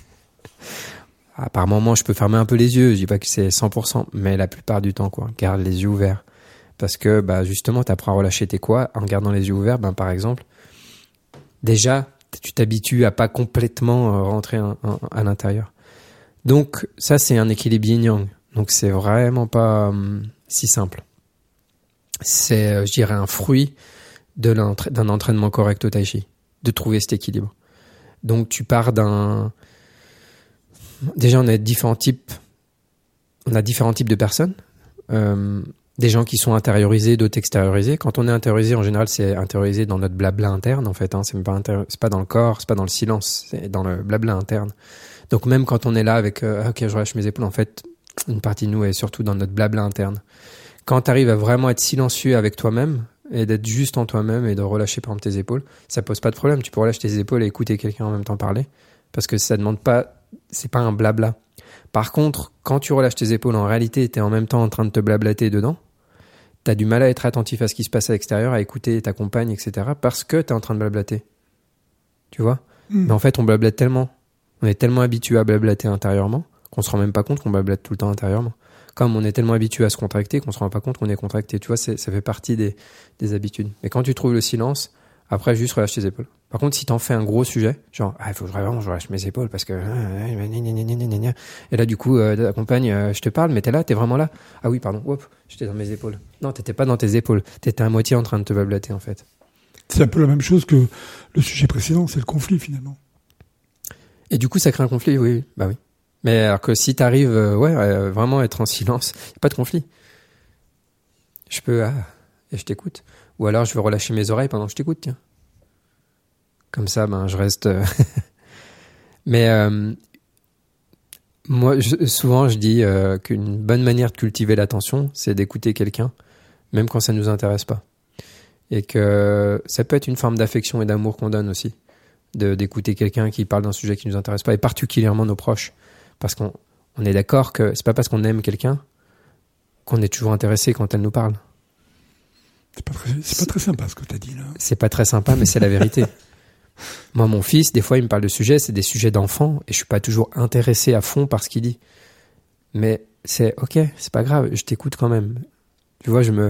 [SPEAKER 1] Par moment, je peux fermer un peu les yeux, je dis pas que c'est 100%, mais la plupart du temps, garde les yeux ouverts. Parce que, justement, t'apprends à relâcher tes quoi en gardant les yeux ouverts, par exemple. Déjà, tu t'habitues à pas complètement rentrer à l'intérieur. Donc, ça, c'est un équilibre yin-yang. Donc, c'est vraiment pas si simple. C'est, je dirais, un fruit d'un entraînement correct au tai chi. De trouver cet équilibre. Donc, tu pars Déjà, on a différents types de personnes. Des gens qui sont intériorisés, d'autres extériorisés. Quand on est intériorisé, en général, c'est intériorisé dans notre blabla interne, en fait. C'est pas dans le corps, c'est pas dans le silence, c'est dans le blabla interne. Donc, même quand on est là avec ok, je relâche mes épaules, en fait, une partie de nous est surtout dans notre blabla interne. Quand tu arrives à vraiment être silencieux avec toi-même, et d'être juste en toi-même et de relâcher par exemple tes épaules, ça pose pas de problème. Tu peux relâcher tes épaules et écouter quelqu'un en même temps parler, parce que ça demande pas, c'est pas un blabla. Par contre, quand tu relâches tes épaules, en réalité, t'es en même temps en train de te blablater dedans. T'as du mal à être attentif à ce qui se passe à l'extérieur, à écouter ta compagne, etc. parce que t'es en train de blablater. Tu vois? Mais en fait, on blablate tellement. On est tellement habitué à blablater intérieurement qu'on se rend même pas compte qu'on blablate tout le temps intérieurement. Comme on est tellement habitué à se contracter qu'on se rend pas compte qu'on est contracté. Tu vois, ça fait partie des habitudes. Mais quand tu trouves le silence, après, juste relâche tes épaules. Par contre, si t'en fais un gros sujet, genre, il faut vraiment que je relâche mes épaules parce que, et là, du coup, ta compagne, je te parle, mais t'es là, t'es vraiment là. Ah oui, pardon, hop, j'étais dans mes épaules. Non, t'étais pas dans tes épaules. T'étais à moitié en train de te blablater, en fait.
[SPEAKER 2] C'est un peu la même chose que le sujet précédent, c'est le conflit, finalement.
[SPEAKER 1] Et du coup, ça crée un conflit, oui. Bah oui. Mais alors que si t'arrives, vraiment à être en silence, y a pas de conflit. Je peux, et je t'écoute. Ou alors, je veux relâcher mes oreilles pendant que je t'écoute, tiens. Comme ça, je reste... Mais moi, souvent, je dis qu'une bonne manière de cultiver l'attention, c'est d'écouter quelqu'un, même quand ça ne nous intéresse pas. Et que ça peut être une forme d'affection et d'amour qu'on donne aussi, d'écouter quelqu'un qui parle d'un sujet qui ne nous intéresse pas, et particulièrement nos proches. Parce qu'on est d'accord que c'est pas parce qu'on aime quelqu'un qu'on est toujours intéressé quand elle nous parle.
[SPEAKER 2] C'est pas très sympa ce que tu as dit là.
[SPEAKER 1] C'est pas très sympa, mais c'est la vérité. Moi, mon fils, des fois, il me parle de sujets, c'est des sujets d'enfants, et je suis pas toujours intéressé à fond par ce qu'il dit. Mais c'est ok, c'est pas grave, je t'écoute quand même. Tu vois, je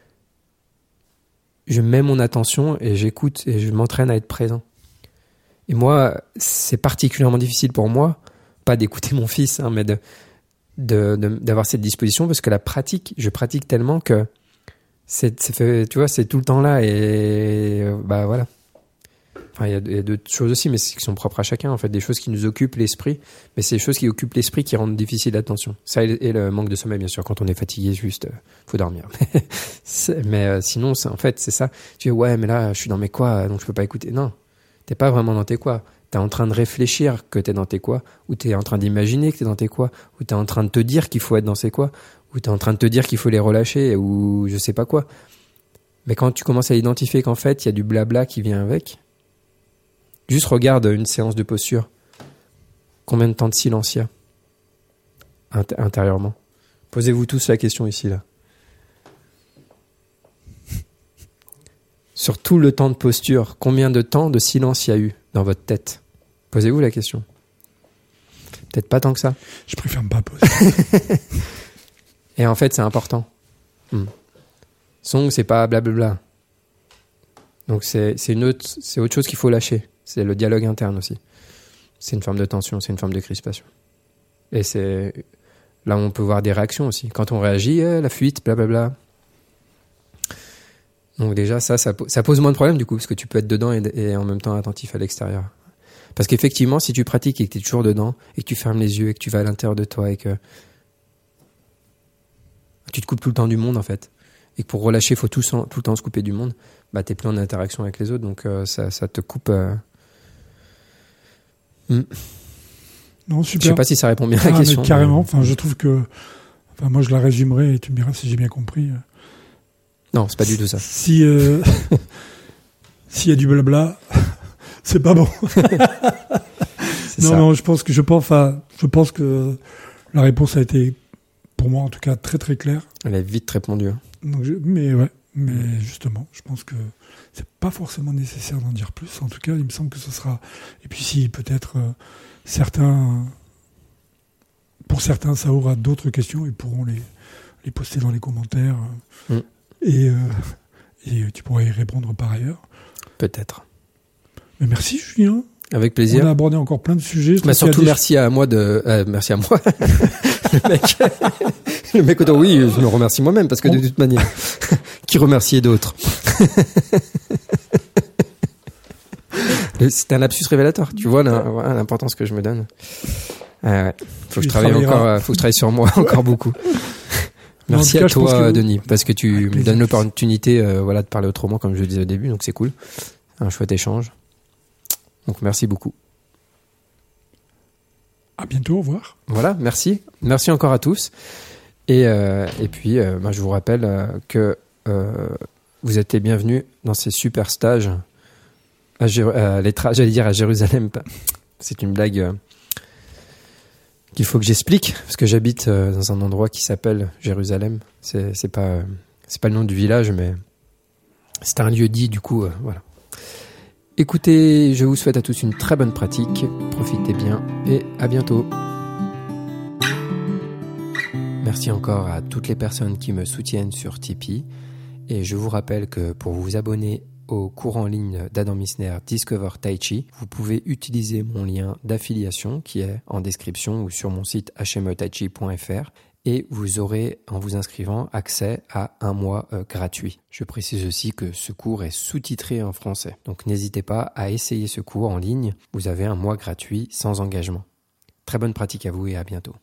[SPEAKER 1] mets mon attention et j'écoute et je m'entraîne à être présent. Et moi, c'est particulièrement difficile pour moi, pas d'écouter mon fils, hein, mais d'avoir cette disposition, parce que la pratique, je pratique tellement que tu vois, c'est tout le temps là, et bah voilà. Enfin, il y a d'autres choses aussi, mais qui sont propres à chacun, en fait, des choses qui nous occupent l'esprit, mais c'est des choses qui occupent l'esprit qui rendent difficile l'attention. Ça et le manque de sommeil, bien sûr, quand on est fatigué, juste, faut dormir. Mais sinon, en fait, c'est ça. Tu dis, ouais, mais là, je suis dans mes quoi, donc je peux pas écouter. Non, t'es pas vraiment dans tes quoi. T'es en train de réfléchir que t'es dans tes quoi, ou t'es en train d'imaginer que t'es dans tes quoi, ou t'es en train de te dire qu'il faut être dans ces quoi, ou t'es en train de te dire qu'il faut les relâcher, ou je sais pas quoi. Mais quand tu commences à identifier qu'en fait, il y a du blabla qui vient avec, juste regarde une séance de posture. Combien de temps de silence il y a intérieurement? Posez-vous tous la question ici, là. Sur tout le temps de posture, combien de temps de silence il y a eu dans votre tête? Posez-vous la question. Peut-être pas tant que ça.
[SPEAKER 2] Je préfère me pas poser.
[SPEAKER 1] Et en fait, c'est important. Song, c'est pas blablabla. Donc c'est autre chose qu'il faut lâcher. C'est le dialogue interne aussi. C'est une forme de tension, c'est une forme de crispation. Et c'est là où on peut voir des réactions aussi. Quand on réagit, la fuite, blablabla. Donc déjà, ça pose moins de problèmes du coup, parce que tu peux être dedans et en même temps attentif à l'extérieur. Parce qu'effectivement, si tu pratiques et que tu es toujours dedans, et que tu fermes les yeux, et que tu vas à l'intérieur de toi, et que tu te coupes tout le temps du monde en fait, et que pour relâcher, il faut tout le temps se couper du monde, bah t'es plus en interaction avec les autres, donc ça te coupe...
[SPEAKER 2] Non, super.
[SPEAKER 1] Je sais pas si ça répond bien à la question.
[SPEAKER 2] Mais carrément, enfin, je trouve que... Enfin, moi, je la résumerai, et tu me diras si j'ai bien compris.
[SPEAKER 1] Non, c'est pas du tout ça.
[SPEAKER 2] S'il y a du blabla, c'est pas bon. Non, je pense que la réponse a été, pour moi en tout cas, très très claire.
[SPEAKER 1] Elle est vite répondue.
[SPEAKER 2] Donc mais justement, je pense que c'est pas forcément nécessaire d'en dire plus. En tout cas, il me semble que ce sera. Et puis si peut-être pour certains, ça aura d'autres questions, ils pourront les poster dans les commentaires. Et tu pourras y répondre par ailleurs.
[SPEAKER 1] Peut-être.
[SPEAKER 2] Mais merci Julien.
[SPEAKER 1] Avec plaisir.
[SPEAKER 2] On a abordé encore plein de sujets.
[SPEAKER 1] Bah surtout merci à moi merci à moi. le mec oui, je me remercie moi-même parce que de toute manière, qui remercier d'autres. C'est un lapsus révélateur. Tu vois l'importance que je me donne. Faut que je travaille sur moi encore beaucoup. Merci à toi, Denis, parce que tu me donnes l'opportunité de parler autrement, comme je le disais au début, donc c'est cool. Un chouette échange. Donc merci beaucoup.
[SPEAKER 2] À bientôt, au revoir.
[SPEAKER 1] Voilà, merci. Merci encore à tous. Et puis, je vous rappelle que vous êtes les bienvenus dans ces super stages j'allais dire à Jérusalem. C'est une blague... qu'il faut que j'explique, parce que j'habite dans un endroit qui s'appelle Jérusalem. C'est pas le nom du village, mais c'est un lieu dit, du coup, voilà. Écoutez, je vous souhaite à tous une très bonne pratique, profitez bien, et à bientôt. Merci encore à toutes les personnes qui me soutiennent sur Tipeee, et je vous rappelle que pour vous abonner au cours en ligne d'Adam Missner Discover Tai Chi, vous pouvez utiliser mon lien d'affiliation qui est en description ou sur mon site hmetaichi.fr et vous aurez, en vous inscrivant, accès à 1 mois gratuit. Je précise aussi que ce cours est sous-titré en français, donc n'hésitez pas à essayer ce cours en ligne. Vous avez 1 mois gratuit sans engagement. Très bonne pratique à vous et à bientôt.